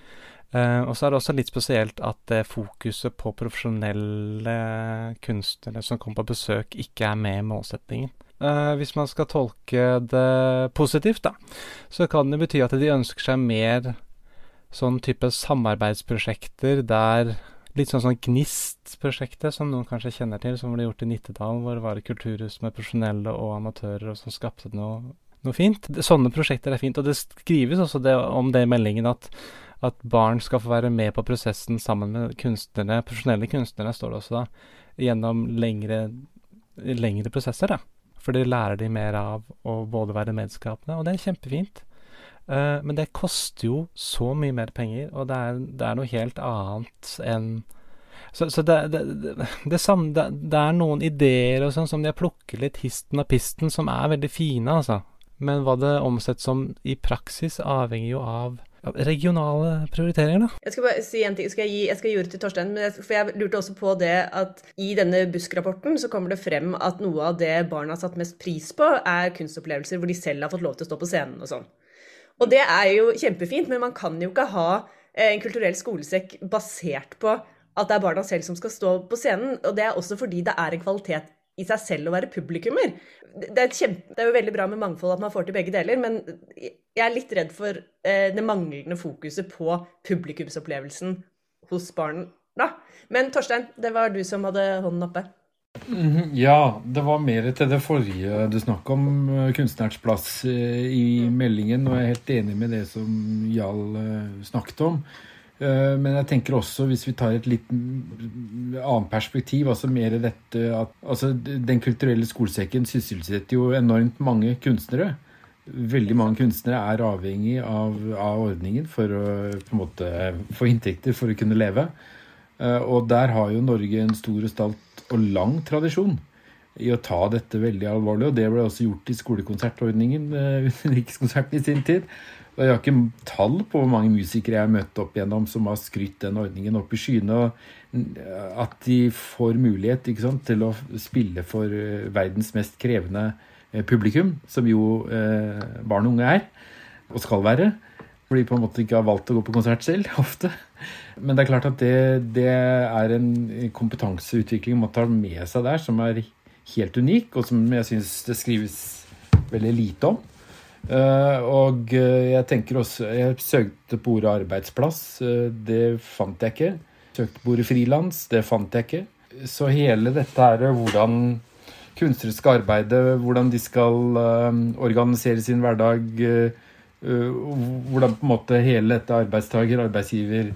Uh, og så er det også litt spesielt at det fokuset på profesjonelle kunstnere som kommer på besøk ikke er med i målsetningen. Uh, hvis man skal tolke det positivt, da, så kan det bety at de ønsker seg mer sånn type samarbeidsprosjekter der, litt sånn sånn Gnist-prosjektet, som noen kanskje kjenner til, som ble gjort i Nittedal, hvor det var et kulturhus med profesjonelle og amatører, og som skapte noe, noe fint. Sånne prosjekter er fint, og det skrives også det, om det i meldingen at, at barn skal få være med på prosessen sammen med kunstnerne, profesjonelle kunstnere, står det også da, gjennom lengre, lengre prosesser, da. For det lærer de mer av å både være medskapende, og det er kjempefint. Uh, men det koster jo så mye mer penger, og det er, det er noe helt annet enn... Så, så det, det, det, det, samme, det, det er noen ideer og sånn som de har plukket litt histen og pisten, som er veldig fine, altså. Men hva det omsettes som i praksis avhenger jo av regionale prioriteringer, da. Jeg skal bare si en ting. Jeg skal gi, jeg skal gi ordet til Torstein, men jeg, for jeg lurte også på det at i denne Busk-rapporten så kommer det frem at noe av det barna har satt mest pris på er kunstopplevelser hvor de selv har fått lov til å stå på scenen og sånn. Og det er jo kjempefint, men man kan jo ikke ha en kulturell skolesekk basert på at det er barna selv som skal stå på scenen, og det er også fordi det er en kvalitet i seg selv å være publikummer. Det er, kjempe, det er jo veldig bra med mangfold at man får til begge deler, men jeg er litt redd for eh, det manglende fokuset på publikumsopplevelsen hos barn. Da. Men Torstein, det var du som hadde hånden oppe. Ja, det var mer til det forrige du snakket om, kunstnerens plass i meldingen, og jeg er helt enig med det som Jarl snakket om. Men jeg tenker også, hvis vi tar et litt annet perspektiv, altså mer dette at altså, den kulturelle skolesekken sysselsetter jo enormt mange kunstnere. Veldig mange kunstnere er avhengig av, av ordningen for å på en måte, få inntekter for å kunne leve. Og der har jo Norge en stor og stolt og lang tradisjon i å ta dette veldig alvorlig, og det ble også gjort i skolekonsertordningen, Rikskonserten i sin tid. Og jeg har ikke tall på hvor mange musikere jeg har møtt opp igjennom som har skrytt den ordningen opp i skyene, og at de får mulighet, ikke sant, til å spille for verdens mest krevende publikum, som jo eh, barn og unge er, og skal være, fordi på en måte ikke har valgt å gå på konsert selv, ofte. Men det er klart at det, det er en kompetanseutvikling man tar med seg der, som er helt unik, og som jeg synes det skrives veldig lite om. Uh, og uh, jeg tenker også, jeg søkte på ordet arbeidsplass, uh, det fant jeg ikke. Søkte på ordet frilans, det fant jeg ikke. Så hele dette her, hvordan kunstnere skal arbeide, hvordan de skal uh, organisere sin hverdag, uh, uh, hvordan på en måte hele dette arbeidstager, arbeidsgiver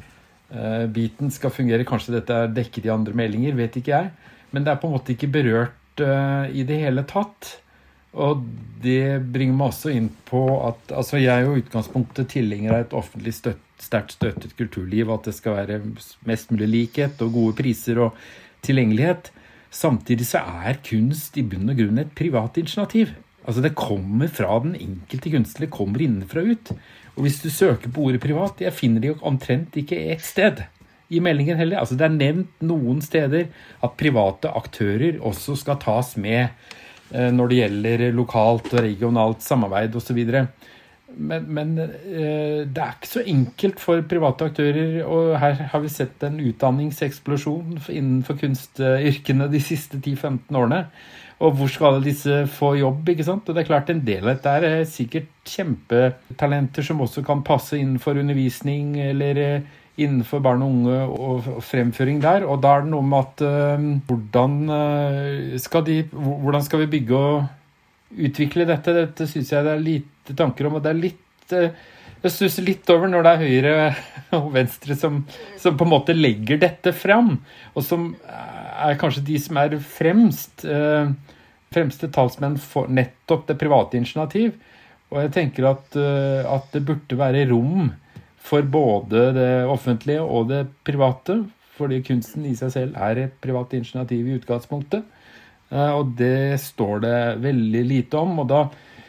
biten skal fungere. Kanskje dette er dekket i andre meldinger, vet ikke jeg. Men det er på en måte ikke berørt uh, i det hele tatt. Og det bringer meg også inn på at altså jeg er jo utgangspunktet tilhenger av et offentlig støtt, sterkt støttet kulturliv, at det skal være mest mulig likhet og gode priser og tilgjengelighet. Samtidig så er kunst i bunn og grunn et privat initiativ. Altså det kommer fra den enkelte kunstner, det kommer innenfra ut. Og hvis du søker på ordet privat, jeg finner det jo omtrent ikke et sted i meldingen heller. Altså det er nevnt noen steder at private aktører også skal tas med eh, når det gjelder lokalt og regionalt samarbeid og så videre. Men, men eh, det er ikke så enkelt for private aktører, og her har vi sett en utdanningseksplosjon innenfor kunstyrkene de siste ti til femten årene. Og hvor skal alle disse få jobb, ikke sant? Og det er klart en del av dette er sikkert kjempetalenter som også kan passe innenfor undervisning eller innenfor barn og unge og fremføring der. Og da er det noe med at uh, hvordan, uh, skal de, hvordan skal vi bygge og utvikle dette? Dette synes jeg det er lite tanker om, og det er litt... Uh, jeg stusser litt over når det er høyre og venstre som, som på en måte legger dette frem, og som er kanskje de som er fremst, eh, fremste talsmenn for nettopp det private initiativ. Og jeg tenker at, eh, at det burde være rom for både det offentlige og det private, fordi kunsten i seg selv er et privat initiativ i utgangspunktet. Eh, og det står det veldig lite om, og da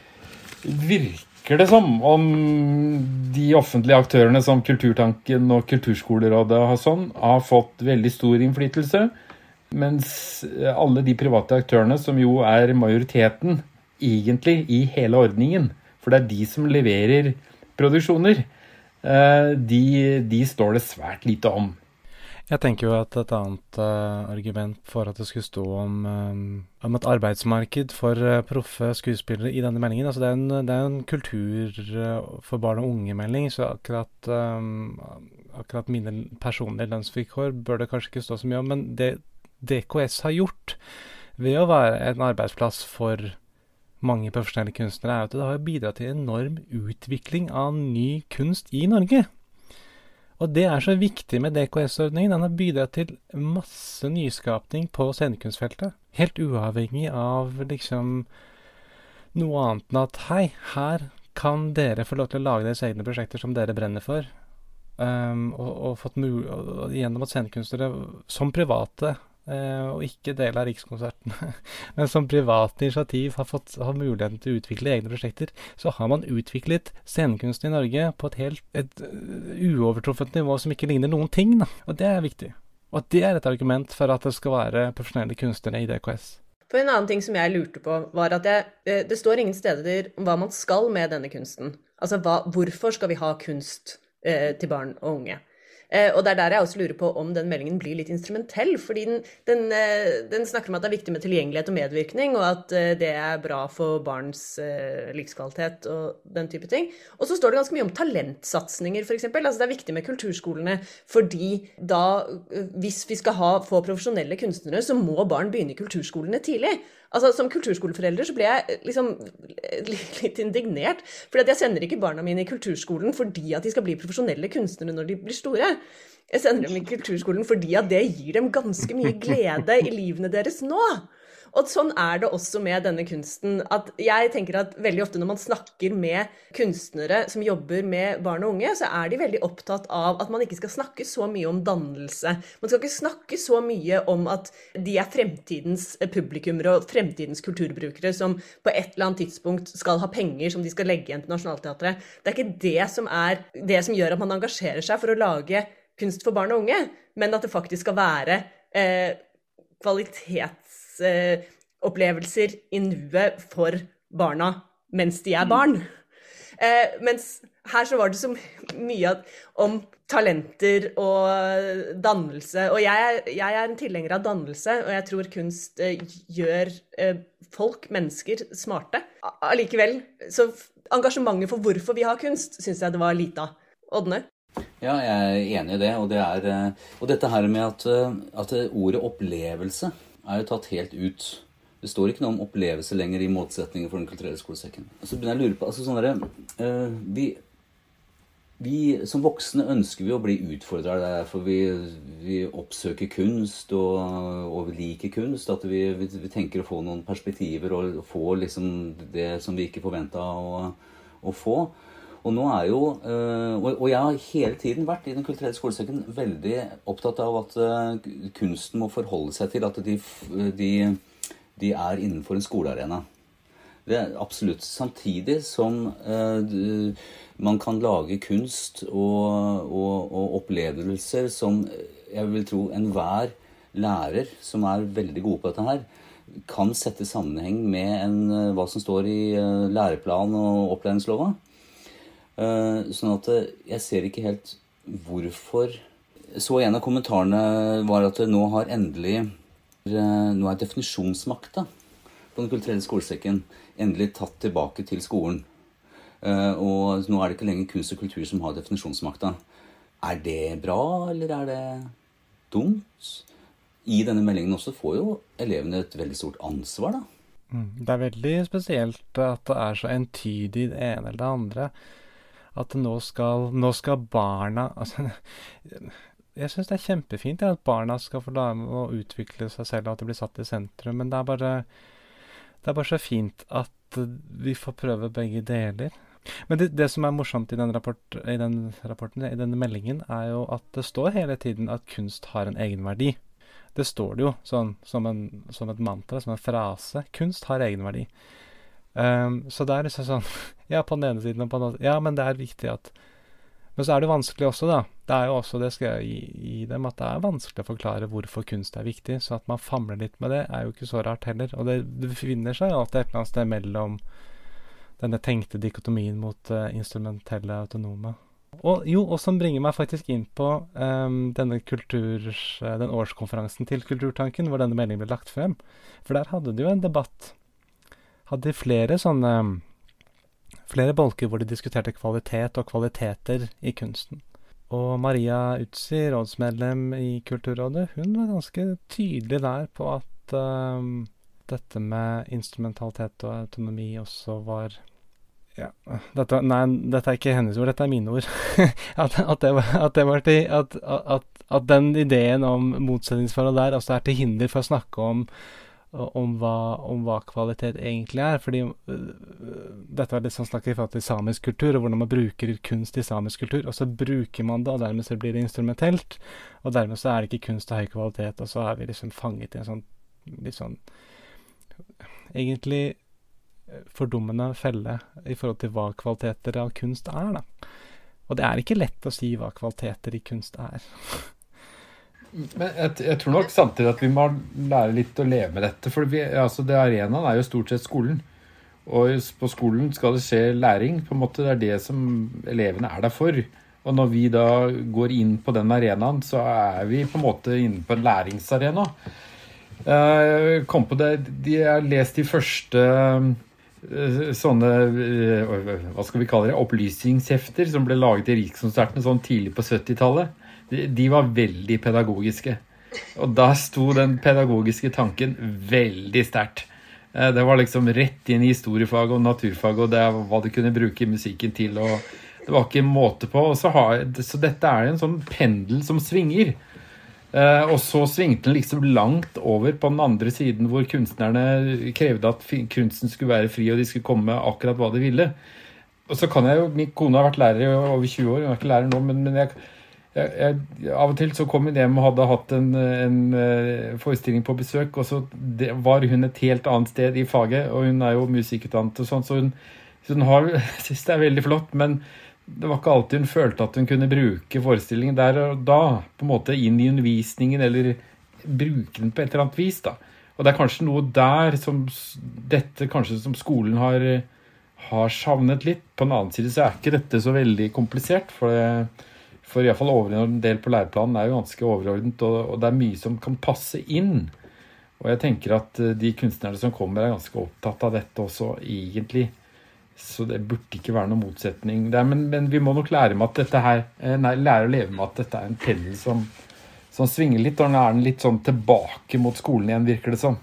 virker det som om de offentlige aktørene som Kulturtanken og Kulturskolerådet har, sånn, har fått veldig stor innflytelse, mens alle de private aktørene som jo er majoriteten egentlig i hele ordningen, for det er de som leverer produksjoner, de, de står det svært lite om. Jeg tenker jo at et annet uh, argument for at det skulle stå om, um, om et arbeidsmarked for uh, proffe skuespillere i denne meldingen, altså det er en, det er en kultur uh, for barn og unge-melding, så akkurat, um, akkurat mine personlige lønnsvilkår bør det kanskje ikke stå så mye om, men det D K S har gjort ved å være en arbeidsplass for mange profesjonelle kunstnere, er at det har bidratt til enorm utvikling av ny kunst i Norge. Og det er så viktig med D K S-ordningen. Den har bidratt til masse nyskapning på scenekunstfeltet. Helt uavhengig av liksom noe annet enn at hei, her kan dere få lov til å lage deres egne prosjekter som dere brenner for. Um, og, og fått mul- og gjennom at scenekunstnere som private, uh, og ikke del av Rikskonserten, men som private initiativ har fått har muligheten til å utvikle egne prosjekter, så har man utviklet scenekunsten i Norge på et helt et, uh, uovertruffent nivå som ikke ligner noen ting, da. Og det er viktig. Og det er et argument for at det skal være profesjonelle kunstnere i D K S. For en annen ting som jeg lurte på, var at jeg, det står ingen steder om hva man skal med denne kunsten. Altså, hva, hvorfor skal vi ha kunst eh, til barn og unge? Eh, og det er der jeg også lurer på om den meldingen blir litt instrumentell, fordi den, den, eh, den snakker om at det er viktig med tilgjengelighet og medvirkning, og at eh, det er bra for barns eh, livskvalitet og den type ting. Og så står det ganske mye om talentsatsninger, for eksempel. Altså det er viktig med kulturskolene, fordi da, hvis vi skal ha, få profesjonelle kunstnere, så må barn begynne i kulturskolene tidlig. Altså, som kulturskoleforelder så ble jeg liksom litt indignert, fordi at jeg sender ikke barna mine i kulturskolen fordi at de skal bli profesjonelle kunstnere når de blir store. Jeg sender dem i kulturskolen fordi at det gir dem ganske mye glede i livene deres nå. Og sånn er det også med denne kunsten, at jeg tenker at veldig ofte når man snakker med kunstnere som jobber med barn og unge, så er de veldig opptatt av at man ikke skal snakke så mye om dannelse. Man skal ikke snakke så mye om at de er fremtidens publikummere og fremtidens kulturbrukere som på et eller annet tidspunkt skal ha penger som de skal legge igjen til Nationaltheatret. Det er ikke det som er det som gjør at man engasjerer seg for å lage kunst for barn og unge, men at det faktisk skal være eh, kvalitets eh, opplevelser i nuet for barna mens de er barn. Eh, mens her så var det så mye om talenter og dannelse, og jeg er, jeg er en tilhenger av dannelse, og jeg tror kunst eh, gjør eh, folk, mennesker, smarte. Allikevel, så engasjementet for hvorfor vi har kunst, synes jeg det var lite av. Ådne? Ja, jeg er enig i det, og, det er, og dette her med at, at ordet opplevelse er jo tatt helt ut. Det står ikke noe om opplevelse lenger i målsetningen for den kulturelle skolesekken. Så begynner jeg å lure på, altså sånn der, uh, vi, vi som voksne ønsker vi å bli utfordret, for vi, vi oppsøker kunst og, og vi liker kunst, at vi, vi, vi tenker å få noen perspektiver og få liksom det som vi ikke forventet å, å få. Og nå er jo, og, og jeg har hele tiden vært i Den kulturelle skolesekken veldig opptatt av at kunsten må forholde seg til at de, de, de er innenfor en skolearena. Det er absolutt. Samtidig som uh, man kan lage kunst og, og, og opplevelser som jeg vil tro enhver lærer som er veldig god på dette her, kan sette sammenheng med en, hva som står i uh, læreplan og opplæringslova. Uh, sånn at uh, jeg ser ikke helt hvorfor. Så en av kommentarene var at nå har endelig, uh, nå er definisjonsmakta på Den kulturelle skolesekken endelig tatt tilbake til skolen. Uh, og nå er det ikke lenger kunst og kultur som har definisjonsmakta. Er det bra, eller er det dumt? I denne meldingen også får jo elevene et veldig stort ansvar, da. Mm. Det er veldig spesielt at det er så entydig det ene eller det andre. At nå skal, nå skal barna... Altså, jeg synes det er kjempefint ja, at barna skal få da å utvikle seg selv, og at det blir satt i sentrum, men det er bare... Det er bare så fint at vi får prøve begge deler. Men det, det som er morsomt i den, rapport, i den rapporten, i denne meldingen, er jo at det står hele tiden at kunst har en egenverdi. Det står det jo sånn, som, en, som et mantra, som en frase. Kunst har egenverdi. Um, så det er liksom sånn, ja, på den ene siden og på den andre. Ja, men det er viktig at... Men så er det vanskelig også, da. Det er jo også, det skal jeg gi, gi dem, at det er vanskelig å forklare hvorfor kunst er viktig, så at man famler litt med det er jo ikke så rart heller. Og det, det befinner seg jo alltid et eller annet sted mellom denne tenkte dikotomien mot uh, instrumentelle autonome. Og jo, og som bringer meg faktisk inn på um, denne kultur, uh, den årskonferansen til Kulturtanken, hvor denne meldingen ble lagt frem. For der hadde de jo en debatt. Hadde de flere sånne... Flere bolker hvor de diskuterte kvalitet og kvaliteter i kunsten. Og Maria Utsi, rådsmedlem i Kulturrådet, hun var ganske tydelig der på at um, dette med instrumentalitet og autonomi også var... Ja, dette, nei, dette er ikke hennes ord, dette er mine ord. at, at, det var, at, det var til, at, at, at den ideen om motsetningsforhold der også er til hinder for å snakke om Om hva, om hva kvalitet egentlig er, fordi uh, dette var litt sånn snakk i forhold til samisk kultur, og hvordan man bruker kunst i samisk kultur, og så bruker man det, og dermed så blir det instrumentelt, og dermed så er det ikke kunst av høy kvalitet, og så er vi liksom fanget i en sånn, litt sånn, egentlig fordummende felle i forhold til hva kvaliteter av kunst er, da. Og det er ikke lett å si hva kvaliteter i kunst er. Men jeg, jeg tror nok samtidig at vi må lære litt å leve med dette, for vi, altså det arenaen er jo stort sett skolen, og på skolen skal det skje læring, på en måte det er det som elevene er der for, og når vi da går inn på den arenaen, så er vi på en måte inne på en læringsarena. Jeg kom på det, de har lest de første sånne, hva skal vi kalle det, opplysningshefter som ble laget i Rikskonserten sånn tidlig på syttitallet. De, de var veldig pedagogiske. Og da sto den pedagogiske tanken veldig sterkt. Det var liksom rett inn i historiefag og naturfag, og det var hva du kunne bruke musikken til, og det var ikke en måte på. Og så, har, så dette er en sånn pendel som svinger. Og så svingte den liksom langt over på den andre siden, hvor kunstnerne krevde at kunsten skulle være fri, og de skulle komme med akkurat hva de ville. Og så kan jeg jo, min kone har vært lærer i over tjue år, hun er ikke lærer nå, men, men jeg... Jeg, jeg, av og til så kom hun hjem og hadde hatt en, en, en forestilling på besøk, og så det, var hun et helt annet sted i faget, og hun er jo musikkutdannet og sånn, så hun, så hun har, jeg synes det er veldig flott, men det var ikke alltid hun følte at hun kunne bruke forestillingen der og da, på en måte inn i undervisningen, eller bruke den på et eller annet vis da. Og det er kanskje noe der som dette kanskje som skolen har, har savnet litt. På den annen side så er ikke dette så veldig komplisert, for det For i hvert fall overordnet del på læreplanen er jo ganske overordnet, og, og det er mye som kan passe inn. Og jeg tenker at de kunstnerne som kommer er ganske opptatt av dette også, egentlig. Så det burde ikke være noen motsetning der, men, men vi må nok lære med at dette her, nei, lære å leve med at dette er en pendel som, som svinger litt, og nå er den litt sånn tilbake mot skolen igjen, virker det som.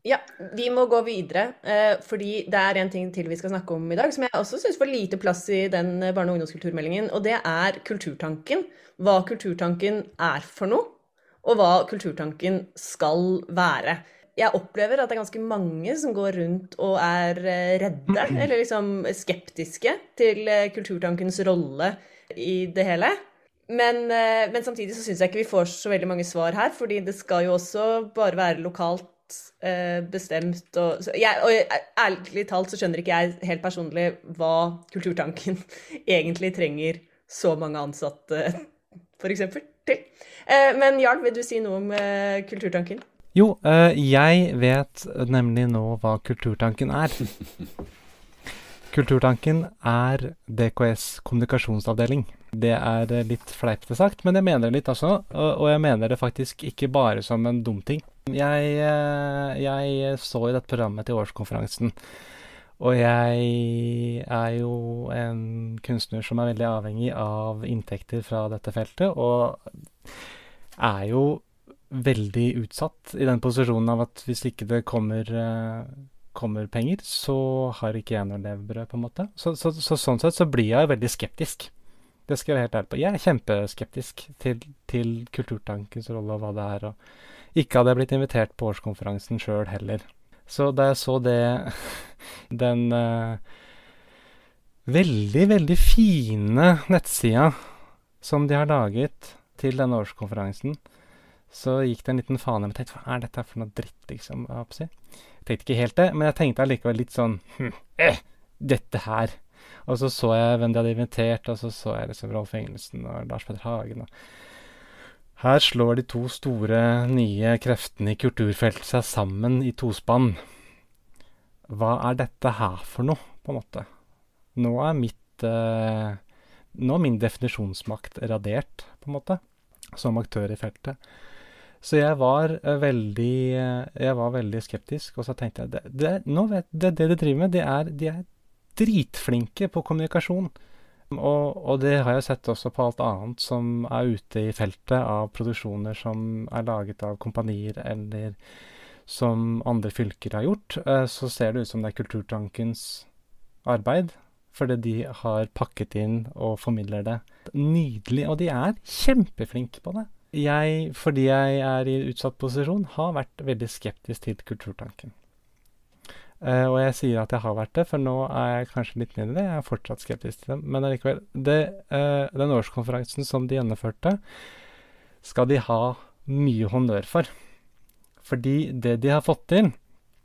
Ja, vi må gå videre, eh, fordi det er en ting til vi skal snakke om i dag, som jeg også synes får lite plass i den barne- og ungdomskulturmeldingen, og det er Kulturtanken. Hva Kulturtanken er for noe, og hva Kulturtanken skal være. Jeg opplever at det er ganske mange som går rundt og er eh, redde, eller liksom skeptiske til eh, Kulturtankens rolle i det hele. Men, eh, men samtidig så synes jeg ikke vi får så veldig mange svar her, fordi det skal jo også bare være lokalt bestemt og, jeg, og ærlig talt så skjønner ikke jeg helt personlig hva Kulturtanken egentlig trenger så mange ansatte for eksempel til. Men Jarl, vil du si noe om Kulturtanken? Jo, jeg vet nemlig nå hva Kulturtanken er. Kulturtanken er D K S kommunikasjonsavdeling. Det er litt fleipete sagt, men jeg mener det litt også, og jeg mener det faktisk ikke bare som en dum ting. Jeg, jeg så i dette programmet til årskonferansen, og jeg er jo en kunstner som er veldig avhengig av inntekter fra dette feltet, og er jo veldig utsatt i den posisjonen av at hvis ikke det kommer, kommer penger, så har ikke jeg noe levebrød på en måte. Så, så, så sånn sett så blir jeg veldig skeptisk. Det skal jeg være helt ærlig på. Jeg er kjempeskeptisk til, til Kulturtankens rolle og hva det er, og ikke hadde jeg blitt invitert på årskonferansen selv heller. Så da jeg så det, den uh, veldig, veldig fine nettsida som de har laget til denne årskonferansen, så gikk det en liten faen. Jeg tenkte, hva er dette for noe dritt, liksom? Jeg tenkte ikke helt det, men jeg tenkte allikevel litt sånn, hm, eh, dette her. Og så så jeg hvem de hadde invitert, og så så jeg liksom Rolf Engelsen og Lars Petter Hagen. Og her slår de to store nye kreftene i kulturfeltet seg sammen i tospann. Hva er dette her for noe, på en måte? Nå er mitt, eh, nå er min definisjonsmakt radert, på en måte, som aktør i feltet. Så jeg var uh, veldig, uh, jeg var veldig skeptisk, og så tenkte jeg, det, det, nå vet, det, det de driver med, det er, de er dritflinke på kommunikasjon. Og, og det har jeg sett også på alt annet som er ute i feltet av produksjoner som er laget av kompanier eller som andre fylker har gjort. Uh, så ser det ut som det er Kulturtankens arbeid, fordi de har pakket inn og formidler det nydelig, og de er kjempeflinke på det. Jeg, fordi jeg er i utsatt posisjon, har vært veldig skeptisk til Kulturtanken. Uh, og jeg sier at jeg har vært det, for nå er jeg kanskje litt mindre, jeg er fortsatt skeptisk til dem. Men allikevel, det, uh, den årskonferansen som de gjennomførte, skal de ha mye honnør for. Fordi det de har fått til,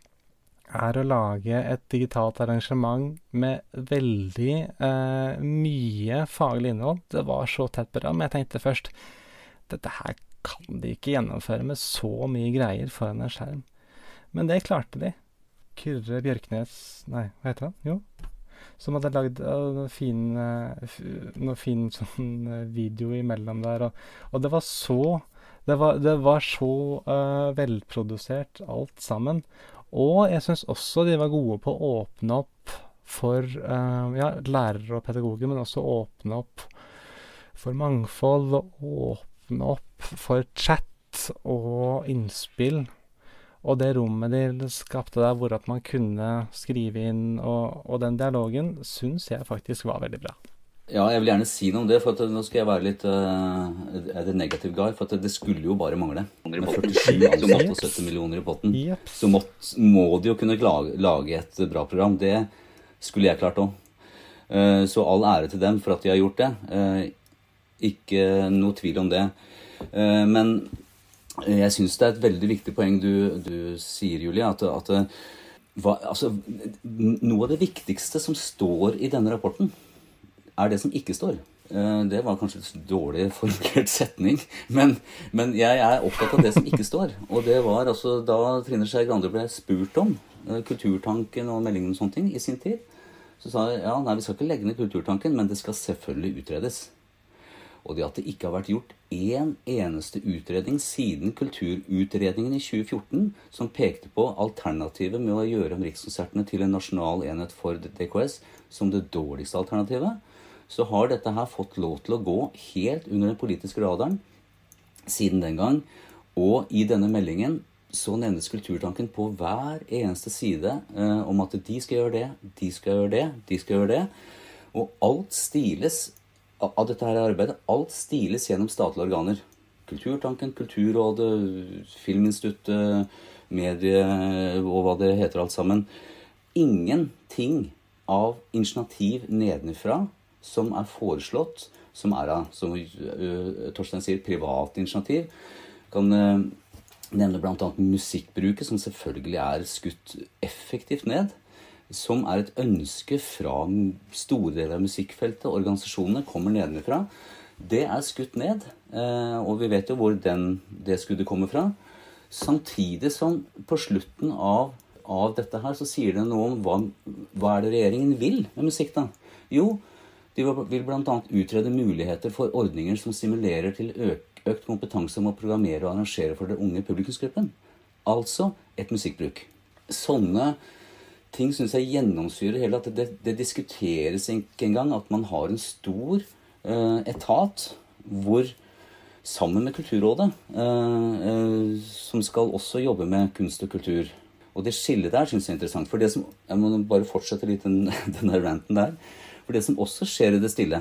er å lage et digitalt arrangement med veldig uh, mye faglig innhold. Det var så tett på det, men jeg tenkte først, dette her kan de ikke gjennomføre med så mye greier foran en skjerm. Men det klarte de. Kyrre Bjørknes, nei, hva heter han? Jo. Som hadde lagd uh, noe fin, uh, f- noe fin sånn uh, video imellom der. Og, og det var så, det var, det var så uh, velprodusert alt sammen. Og jeg synes også de var gode på å åpne opp for uh, ja, lærere og pedagoger, men også åpne opp for mangfold og åpne opp for chat og innspill. Og det rommet de skapte der, hvor at man kunne skrive inn, og, og den dialogen, synes jeg faktisk var veldig bra. Ja, jeg vil gjerne si noe om det, for at nå skal jeg være litt uh, the negative guy, for at det skulle jo bare mangle. Med førtisju ansatte og sytti millioner i potten, Yep. så må, må de jo kunne lage, lage et bra program. Det skulle jeg klart også. Uh, så all ære til dem for at de har gjort det. Uh, ikke noe tvil om det. Uh, men jeg synes det er et veldig viktig poeng du, du sier, Julie, at, at hva, altså, noe av det viktigste som står i denne rapporten, er det som ikke står. Det var kanskje en dårlig formulert setning, men, men jeg er opptatt av det som ikke står. Og det var altså da Trine Skei Grande ble spurt om Kulturtanken og meldingen og sånne ting i sin tid, så sa jeg, ja, nei, vi skal ikke legge ned Kulturtanken, men det skal selvfølgelig utredes. Og det at det ikke har vært gjort en eneste utredning siden kulturutredningen i tjue fjorten, som pekte på alternativet med å gjøre om Rikskonsertene til en nasjonal enhet for D K S som det dårligste alternativet, så har dette her fått lov til å gå helt under den politiske radaren siden den gang. Og i denne meldingen så nevnes Kulturtanken på hver eneste side eh, om at de skal gjøre det, de skal gjøre det, de skal gjøre det. Og alt stiles av, av dette her arbeidet, alt stiles gjennom statlige organer. Kulturtanken, Kulturrådet, Filminstituttet, medie og hva det heter alt sammen. Ingenting av initiativ nedenfra som er foreslått, som er av, som uh, Torstein sier, privat initiativ. Kan uh, nevne blant annet musikkbruket, som selvfølgelig er skutt effektivt ned, som er et ønske fra store deler av musikkfeltet, organisasjonene kommer nedenfra. Det er skutt ned, uh, og vi vet jo hvor den, det skuddet kommer fra. Samtidig som på slutten av, av dette her, så sier det noe om hva, hva er det regjeringen vil med musikk da? Jo, de vil blant annet utrede muligheter for ordninger som stimulerer til øk, økt kompetanse om å programmere og arrangere for den unge publikumsgruppen. Altså et musikkbruk. Sånne ting synes jeg gjennomsyrer hele, at det, det diskuteres ikke engang at man har en stor uh, etat hvor sammen med Kulturrådet, eh, eh, som skal også jobbe med kunst og kultur. Og det skillet der synes jeg er interessant, for det som, jeg må bare fortsette litt den, denne ranten der, for det som også skjer i det stille,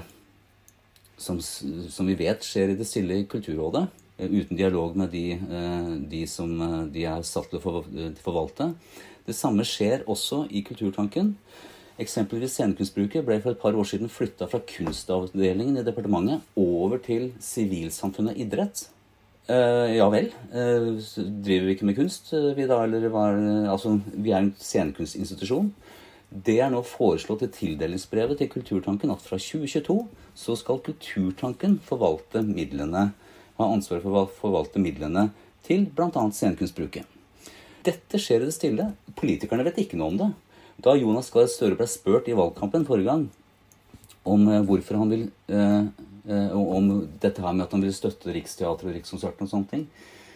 som, som vi vet skjer i det stille i Kulturrådet, eh, uten dialog med de, eh, de som eh, de er satt til å forvalte. Det samme skjer også i Kulturtanken. Eksempelvis scenekunstbruket ble for et par år siden flyttet fra kunstavdelingen i departementet over til sivilsamfunnet idrett. Eh, ja vel, eh, driver vi ikke med kunst, vi da, eller hva er det? Altså, vi er en scenekunstinstitusjon. Det er nå foreslått i tildelingsbrevet til Kulturtanken at fra tjue tjueto så skal Kulturtanken forvalte midlene, ha ansvar for å forvalte midlene til blant annet scenekunstbruket. Dette skjer i det stille. Politikerne vet ikke noe om det. Da Jonas Gahr Støre ble spurt i valgkampen forrige gang om eh, hvorfor han vil, eh, eh, om dette her med at han vil støtte Riksteatret og Rikskonserten og sånne ting,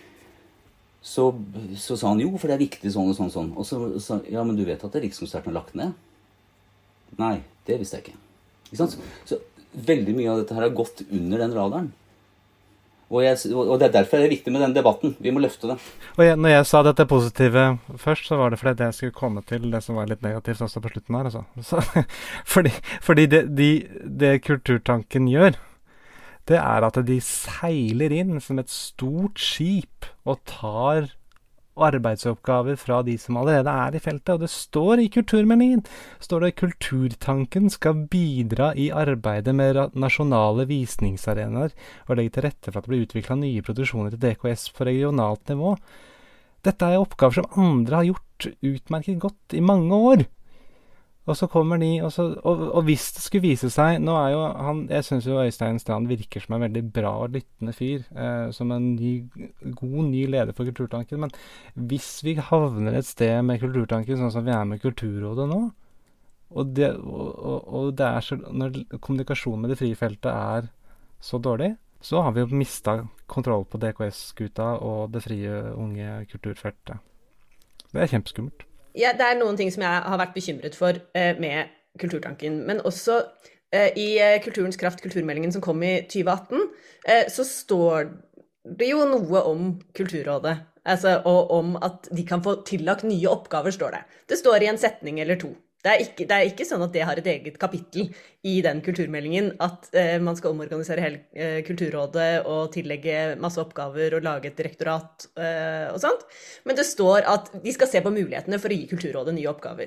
så, så sa han jo, for det er viktig sånn og sånn og sånn. Og så sa ja, men du vet at Rikskonserten er lagt ned? Nei, det visste jeg ikke. Ikke sant? Så, så veldig mye av dette her har gått under den radaren. Og, jeg, og det er derfor det er viktig med den debatten. Vi må løfte det. Og jeg, når jeg sa dette positive først, så var det fordi jeg skulle komme til det som var litt negativt også på slutten her. Altså. Så, fordi fordi det, de, det Kulturtanken gjør, det er at de seiler inn som et stort skip og tar arbeidsoppgaver fra de som allerede er i feltet. Og det står i kulturmeldingen, står det Kulturtanken skal bidra i arbeidet med nasjonale visningsarenaer og legge til rette for at det blir utviklet nye produksjoner til D K S på regionalt nivå. Dette er oppgaver som andre har gjort utmerket godt i mange år. Og så kommer de, og, så, og, og hvis det skulle vise seg, nå er jo han, jeg synes jo Øystein Strand virker som en veldig bra og lyttende fyr, eh, som en ny, god ny leder for Kulturtanken, men hvis vi havner et sted med Kulturtanken, sånn som vi er med Kulturrådet nå, og det, og, og, og det er så, når kommunikasjonen med det frie feltet er så dårlig, så har vi jo mistet kontroll på D K S-skuta og det frie unge kulturfeltet. Det er kjempeskummelt. Ja, det er noen ting som jeg har vært bekymret for eh, med Kulturtanken, men også eh, i eh, Kulturens kraft, kulturmeldingen som kom i tjue atten, eh, så står det jo noe om Kulturrådet, altså, og om at de kan få tillagt nye oppgaver, står det. Det står i en setning eller to. Det er ikke, det er ikke sånn at det har et eget kapittel i den kulturmeldingen, at eh, man skal omorganisere hele eh, Kulturrådet og tillegge masse oppgaver og lage et direktorat eh, og sånt. Men det står at de skal se på mulighetene for å gi Kulturrådet nye oppgaver.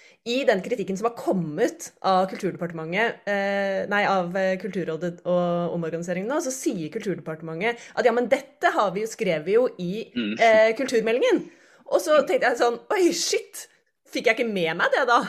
I den kritikken som har kommet av Kulturdepartementet, eh, nei, av Kulturrådet og omorganiseringen nå, så sier Kulturdepartementet at ja, men dette har vi jo skrevet jo i eh, kulturmeldingen. Og så tenkte jeg sånn, oi, shit! Fikk jeg ikke med meg det da?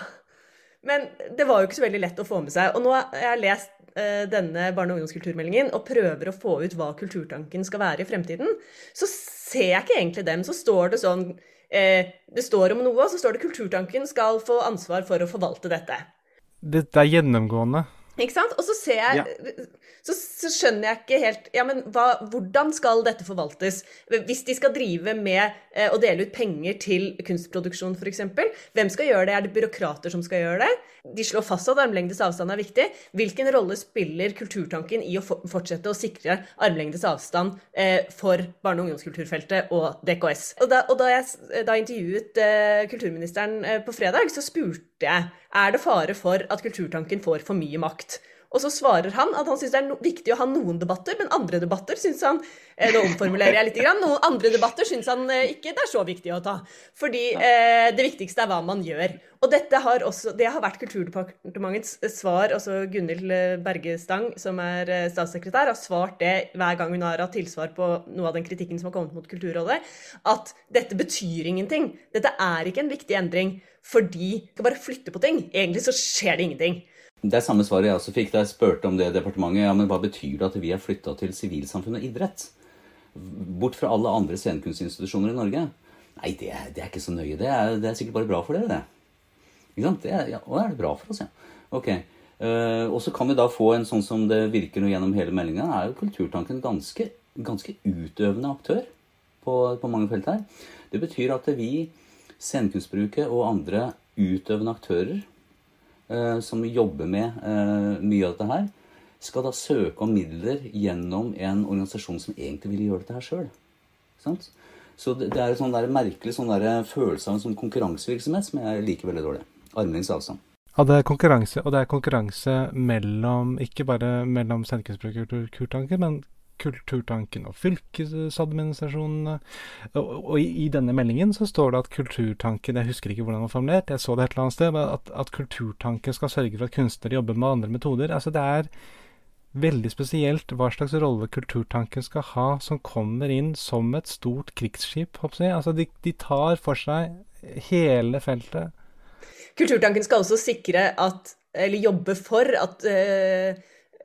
Men det var jo ikke så veldig lett å få med seg. Og nå har jeg lest uh, denne barne- og ungdomskulturmeldingen og prøver å få ut hva Kulturtanken skal være i fremtiden. Så ser jeg ikke egentlig dem. Så står det sånn, uh, det står om noe, og så står det Kulturtanken skal få ansvar for å forvalte dette. Det, det er gjennomgående Ikke sant? Og så ser jeg, ja. så, så skjønner jeg ikke helt, ja, men hva, hvordan skal dette forvaltes? Hvis de skal drive med eh, å dele ut penger til kunstproduksjon for eksempel, hvem skal gjøre det? Er det byråkrater som skal gjøre det? De slår fast at armlengdes avstand er viktig. Hvilken rolle spiller Kulturtanken i å fortsette å sikre armlengdes avstand eh, for barne- og ungdomskulturfeltet og D K S? Og da, og da jeg da intervjuet eh, kulturministeren eh, på fredag, så spurte jeg, er det fare for at Kulturtanken får for mye makt? Og så svarer han at han synes det er no- viktig å ha noen debatter, men andre debatter synes han, eh, nå omformulerer jeg litt grann, noen andre debatter synes han eh, ikke det er så viktig å ta. Fordi eh, det viktigste er hva man gjør. Og dette har også, det har vært Kulturdepartementets svar, altså Gunhild Bergestang, som er eh, statssekretær, har svart det hver gang hun har hatt tilsvar på noe av den kritikken som har kommet mot Kulturrådet, at dette betyr ingenting. Dette er ikke en viktig endring, fordi vi skal bare flytte på ting. Egentlig så skjer det ingenting. Det er samme svaret jeg også fikk da jeg spurte om det i departementet. Ja, men hva betyr det at vi er flyttet til sivilsamfunn og idrett? Bort fra alle andre scenekunstinstitusjoner i Norge? Nei, det er, det er ikke så nøye. Det er, det er sikkert bare bra for dere, det. Ikke sant? Det er, ja, og er det bra for oss, ja. Ok. Uh, og så kan vi da få en sånn som det virker nå gjennom hele meldingen, er jo Kulturtanken ganske, ganske utøvende aktør på, på mange felt her. Det betyr at vi, scenekunstbruket og andre utøvende aktører, Uh, som jobber med uh, mye av dette her, skal da søke om midler gjennom en organisasjon som egentlig vil gjøre dette her selv. Sant? Så det, det er en sånn der merkelig sånn der følelse av en sånn konkurransevirksomhet som jeg liker veldig dårlig. Armlengdes avstand. Ja, det er konkurranse, og det er konkurranse mellom, ikke bare mellom Scenekunstbruket og Kulturtanken, men Kulturtanken og fylkesadministrasjonene. Og, og i, i denne meldingen så står det at Kulturtanken, jeg husker ikke hvordan det var formulert, jeg så det et eller annet sted, men at, at Kulturtanken skal sørge for at kunstnere jobber med andre metoder. Altså det er veldig spesielt hva slags rolle Kulturtanken skal ha, som kommer inn som et stort krigsskip, håper jeg. Altså de, de tar for seg hele feltet. Kulturtanken skal også sikre at, eller jobbe for at uh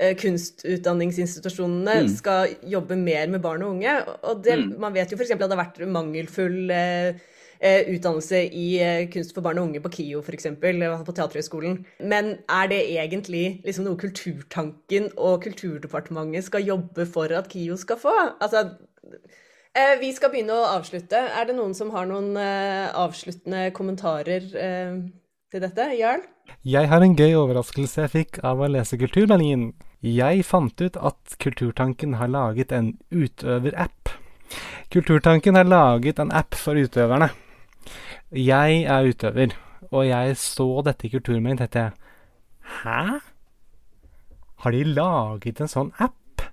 kunstutdanningsinstitusjonene mm. skal jobbe mer med barn og unge, og det, mm. man vet jo for eksempel at det har vært mangelfull eh, utdannelse i eh, kunst for barn og unge på KIO for eksempel, på Teaterhøgskolen. Men er det egentlig liksom noe Kulturtanken og Kulturdepartementet skal jobbe for at KIO skal få? Altså, eh, vi skal begynne å avslutte. Er det noen som har noen eh, avsluttende kommentarer eh, til dette? Jarl? Jeg har en gøy overraskelse jeg fikk av å lese Kulturmeldingen. Jeg fant ut at Kulturtanken har laget en utøver-app. Kulturtanken har laget en app for utøverne. Jeg er utøver, og jeg så dette i Kulturmeldingen, tenkte jeg, hæ? Har de laget en sånn app?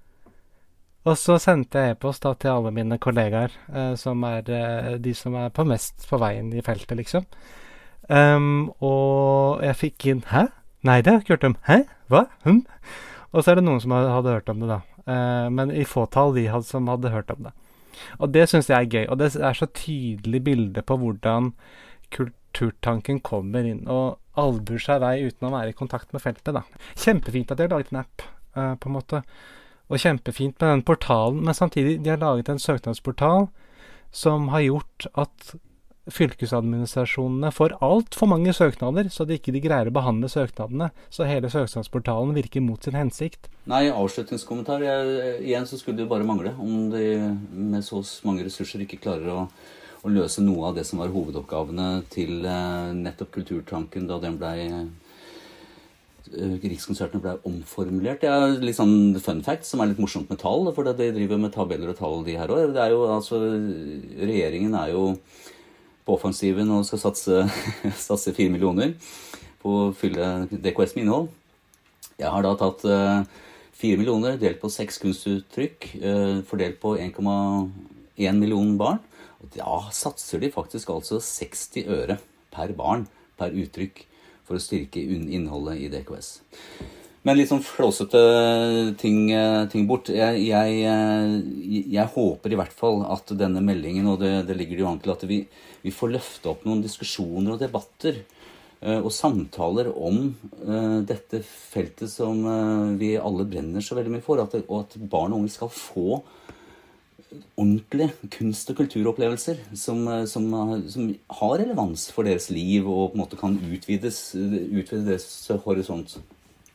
Og så sendte jeg e-post da til alle mine kollegaer, eh, som er eh, de som er på mest på veien i feltet, liksom. Um, og jeg fikk inn, hæ? Nei, det har jeg ikke hørt om. Hæ? Hva? Hm? Og så er det noen som hadde hørt om det da. Uh, men i fåtall de hadde, som hadde hørt om det. Og det synes jeg er gøy. Og det er så tydelig bilde på hvordan Kulturtanken kommer inn og albuer seg vei uten å være i kontakt med feltet da. Kjempefint at de har laget en app, uh, på en måte. Og kjempefint med den portalen, men samtidig de har laget en søknadsportal som har gjort at fylkesadministrasjonene får alt for mange søknader, så de ikke de greier å behandle søknadene, så hele søknadsportalen virker mot sin hensikt. Nei, avslutningskommentar. Jeg, igjen så skulle det bare mangle om de med så mange ressurser ikke klarer å, å løse noe av det som var hovedoppgavene til uh, nettopp Kulturtanken da den ble uh, Rikskonsertene ble omformulert. Det er litt sånn fun fact som er litt morsomt med tall, for de driver med tabeller og tall de her også. Det er jo, altså, regjeringen er jo på offensiven og skal satse, satse fire millioner på å fylle D K S med innhold. Jeg har da tatt uh, fire millioner delt på seks kunstuttrykk, uh, fordelt på en komma en million barn. Og da satser de faktisk altså seksti øre per barn, per uttrykk, for å styrke innholdet i D K S. Men litt sånn flåsete ting, ting bort. Jeg, jeg, jeg håper i hvert fall at denne meldingen, og det, det ligger jo an til at vi, vi får løfte opp noen diskusjoner og debatter uh, og samtaler om uh, dette feltet som uh, vi alle brenner så veldig mye for, at det, og at barn og unge skal få ordentlige kunst- og kulturopplevelser som, som, som har relevans for deres liv og på en måte kan utvides, utvide deres horisont.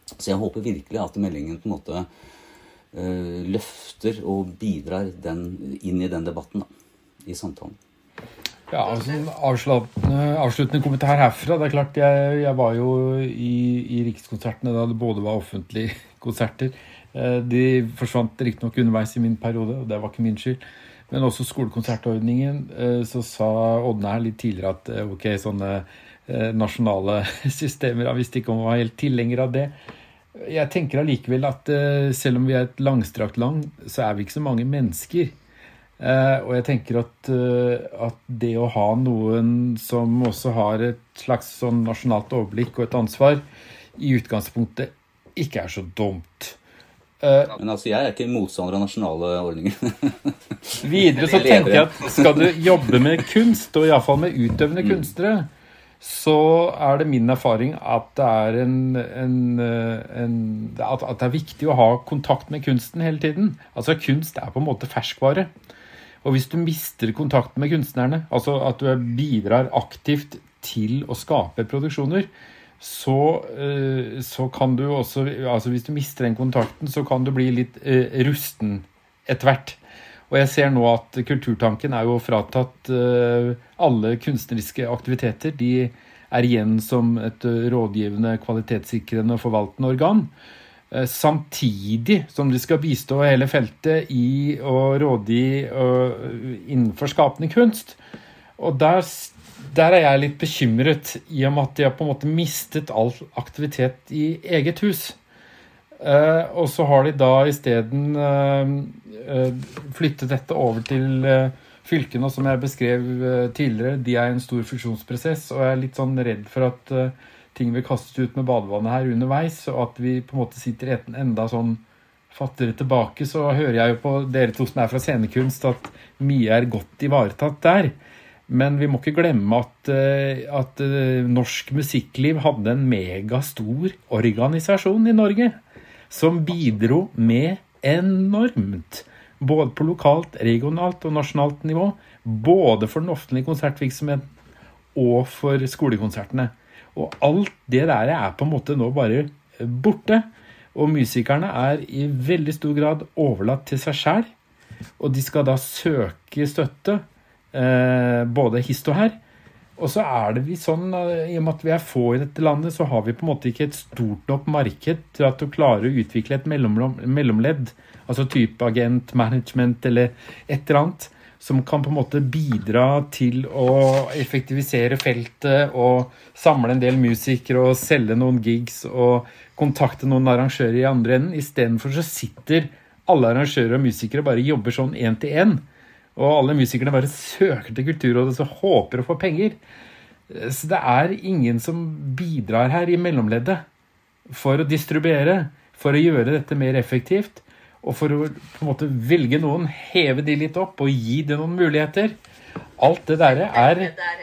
Så jeg håper virkelig at meldingen på en måte uh, løfter og bidrar den, inn i den debatten da, i samtalen. Ja, altså avsluttende, avsluttende kommentar herfra. Det er klart, jeg, jeg var jo i, i Rikskonsertene da det både var offentlige konserter. De forsvant riktig nok underveis i min periode, og det var ikke min skyld. Men også skolekonsertordningen, så sa Ådne her litt tidligere at ok, sånne nasjonale systemer, jeg visste ikke om jeg var helt tilhenger av det. Jeg tenker allikevel at selv om vi er et langstrakt land, så er vi ikke så mange mennesker. Uh, og jeg tenker at, uh, at det å ha noen som også har et slags sånn nasjonalt overblikk og et ansvar i utgangspunktet ikke er så dumt. Uh, Men altså, jeg er ikke motstander av nasjonale ordninger. Videre så tenker jeg at skal du jobbe med kunst, og i alle fall med utøvende mm. kunstnere, så er det min erfaring at det er en, en, en at, at det er viktig å ha kontakt med kunsten hele tiden. Altså kunst er på en måte ferskvare. Og hvis du mister kontakten med kunstnerne, altså at du bidrar aktivt til å skape produksjoner, så, så kan du også, altså hvis du mister den kontakten, så kan du bli litt rusten etter hvert. Og jeg ser nå at Kulturtanken er jo fratatt alle kunstneriske aktiviteter. De er igjen som et rådgivende, kvalitetssikrende og forvaltende organ. Samtidig som de skal bistå hele feltet i å rådgi innenfor skapende kunst. Og der, der er jeg litt bekymret i og med at de har på en måte mistet all aktivitet i eget hus. Uh, og så har de da i stedet uh, uh, flyttet dette over til uh, fylkene, som jeg beskrev uh, tidligere. De er en stor fusjonsprosess, og jeg er litt sånn redd for at uh, ting vil kastes ut med badevannet her underveis, og at vi på en måte sitter eten enda sånn fattigere tilbake. Så hører jeg jo på dere to som er fra scenekunst at mye er godt ivaretatt der. Men vi må ikke glemme at, at norsk musikkliv hadde en megastor organisasjon i Norge, som bidro med enormt, både på lokalt, regionalt og nasjonalt nivå, både for den offentlige konsertvirksomheten og for skolekonsertene. Og alt det der er på en måte nå bare borte, og musikerne er i veldig stor grad overlatt til seg selv, og de skal da søke støtte, eh, både hist og her. Og så er det vi sånn, i og med at vi er få i dette landet, så har vi på en måte ikke et stort nok marked til at du klarer å utvikle et mellom, mellomledd, altså type agent, management eller et eller annet, som kan på en måte bidra til å effektivisere feltet og samle en del musikere og selge noen gigs og kontakte noen arrangører i andre enden. I stedet for så sitter alle arrangører og musikere bare jobber sånn en til en, og alle musikerne bare søker til Kulturrådet og håper å få penger. Så det er ingen som bidrar her i mellomleddet for å distribuere, for å gjøre dette mer effektivt, og for å på en måte velge noen, heve de litt opp og gi det noen muligheter. Alt det der er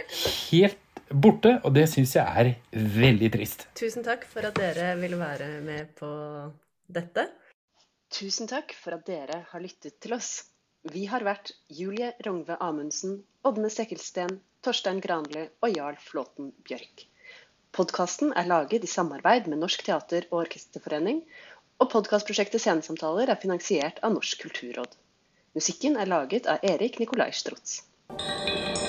helt borte, og det synes jeg er veldig trist. Tusen takk for at dere ville være med på dette. Tusen takk for at dere har lyttet til oss. Vi har vært Julie Rongve Amundsen, Ådne Sekkelsten, Torstein Granli og Jarl Flåten Bjørk. Podcasten er laget i samarbeid med Norsk Teater- og Orkesterforening, og podcastprosjektet Scenesamtaler er finansiert av Norsk Kulturråd. Musikken er laget av Erik Nikolai Strutz.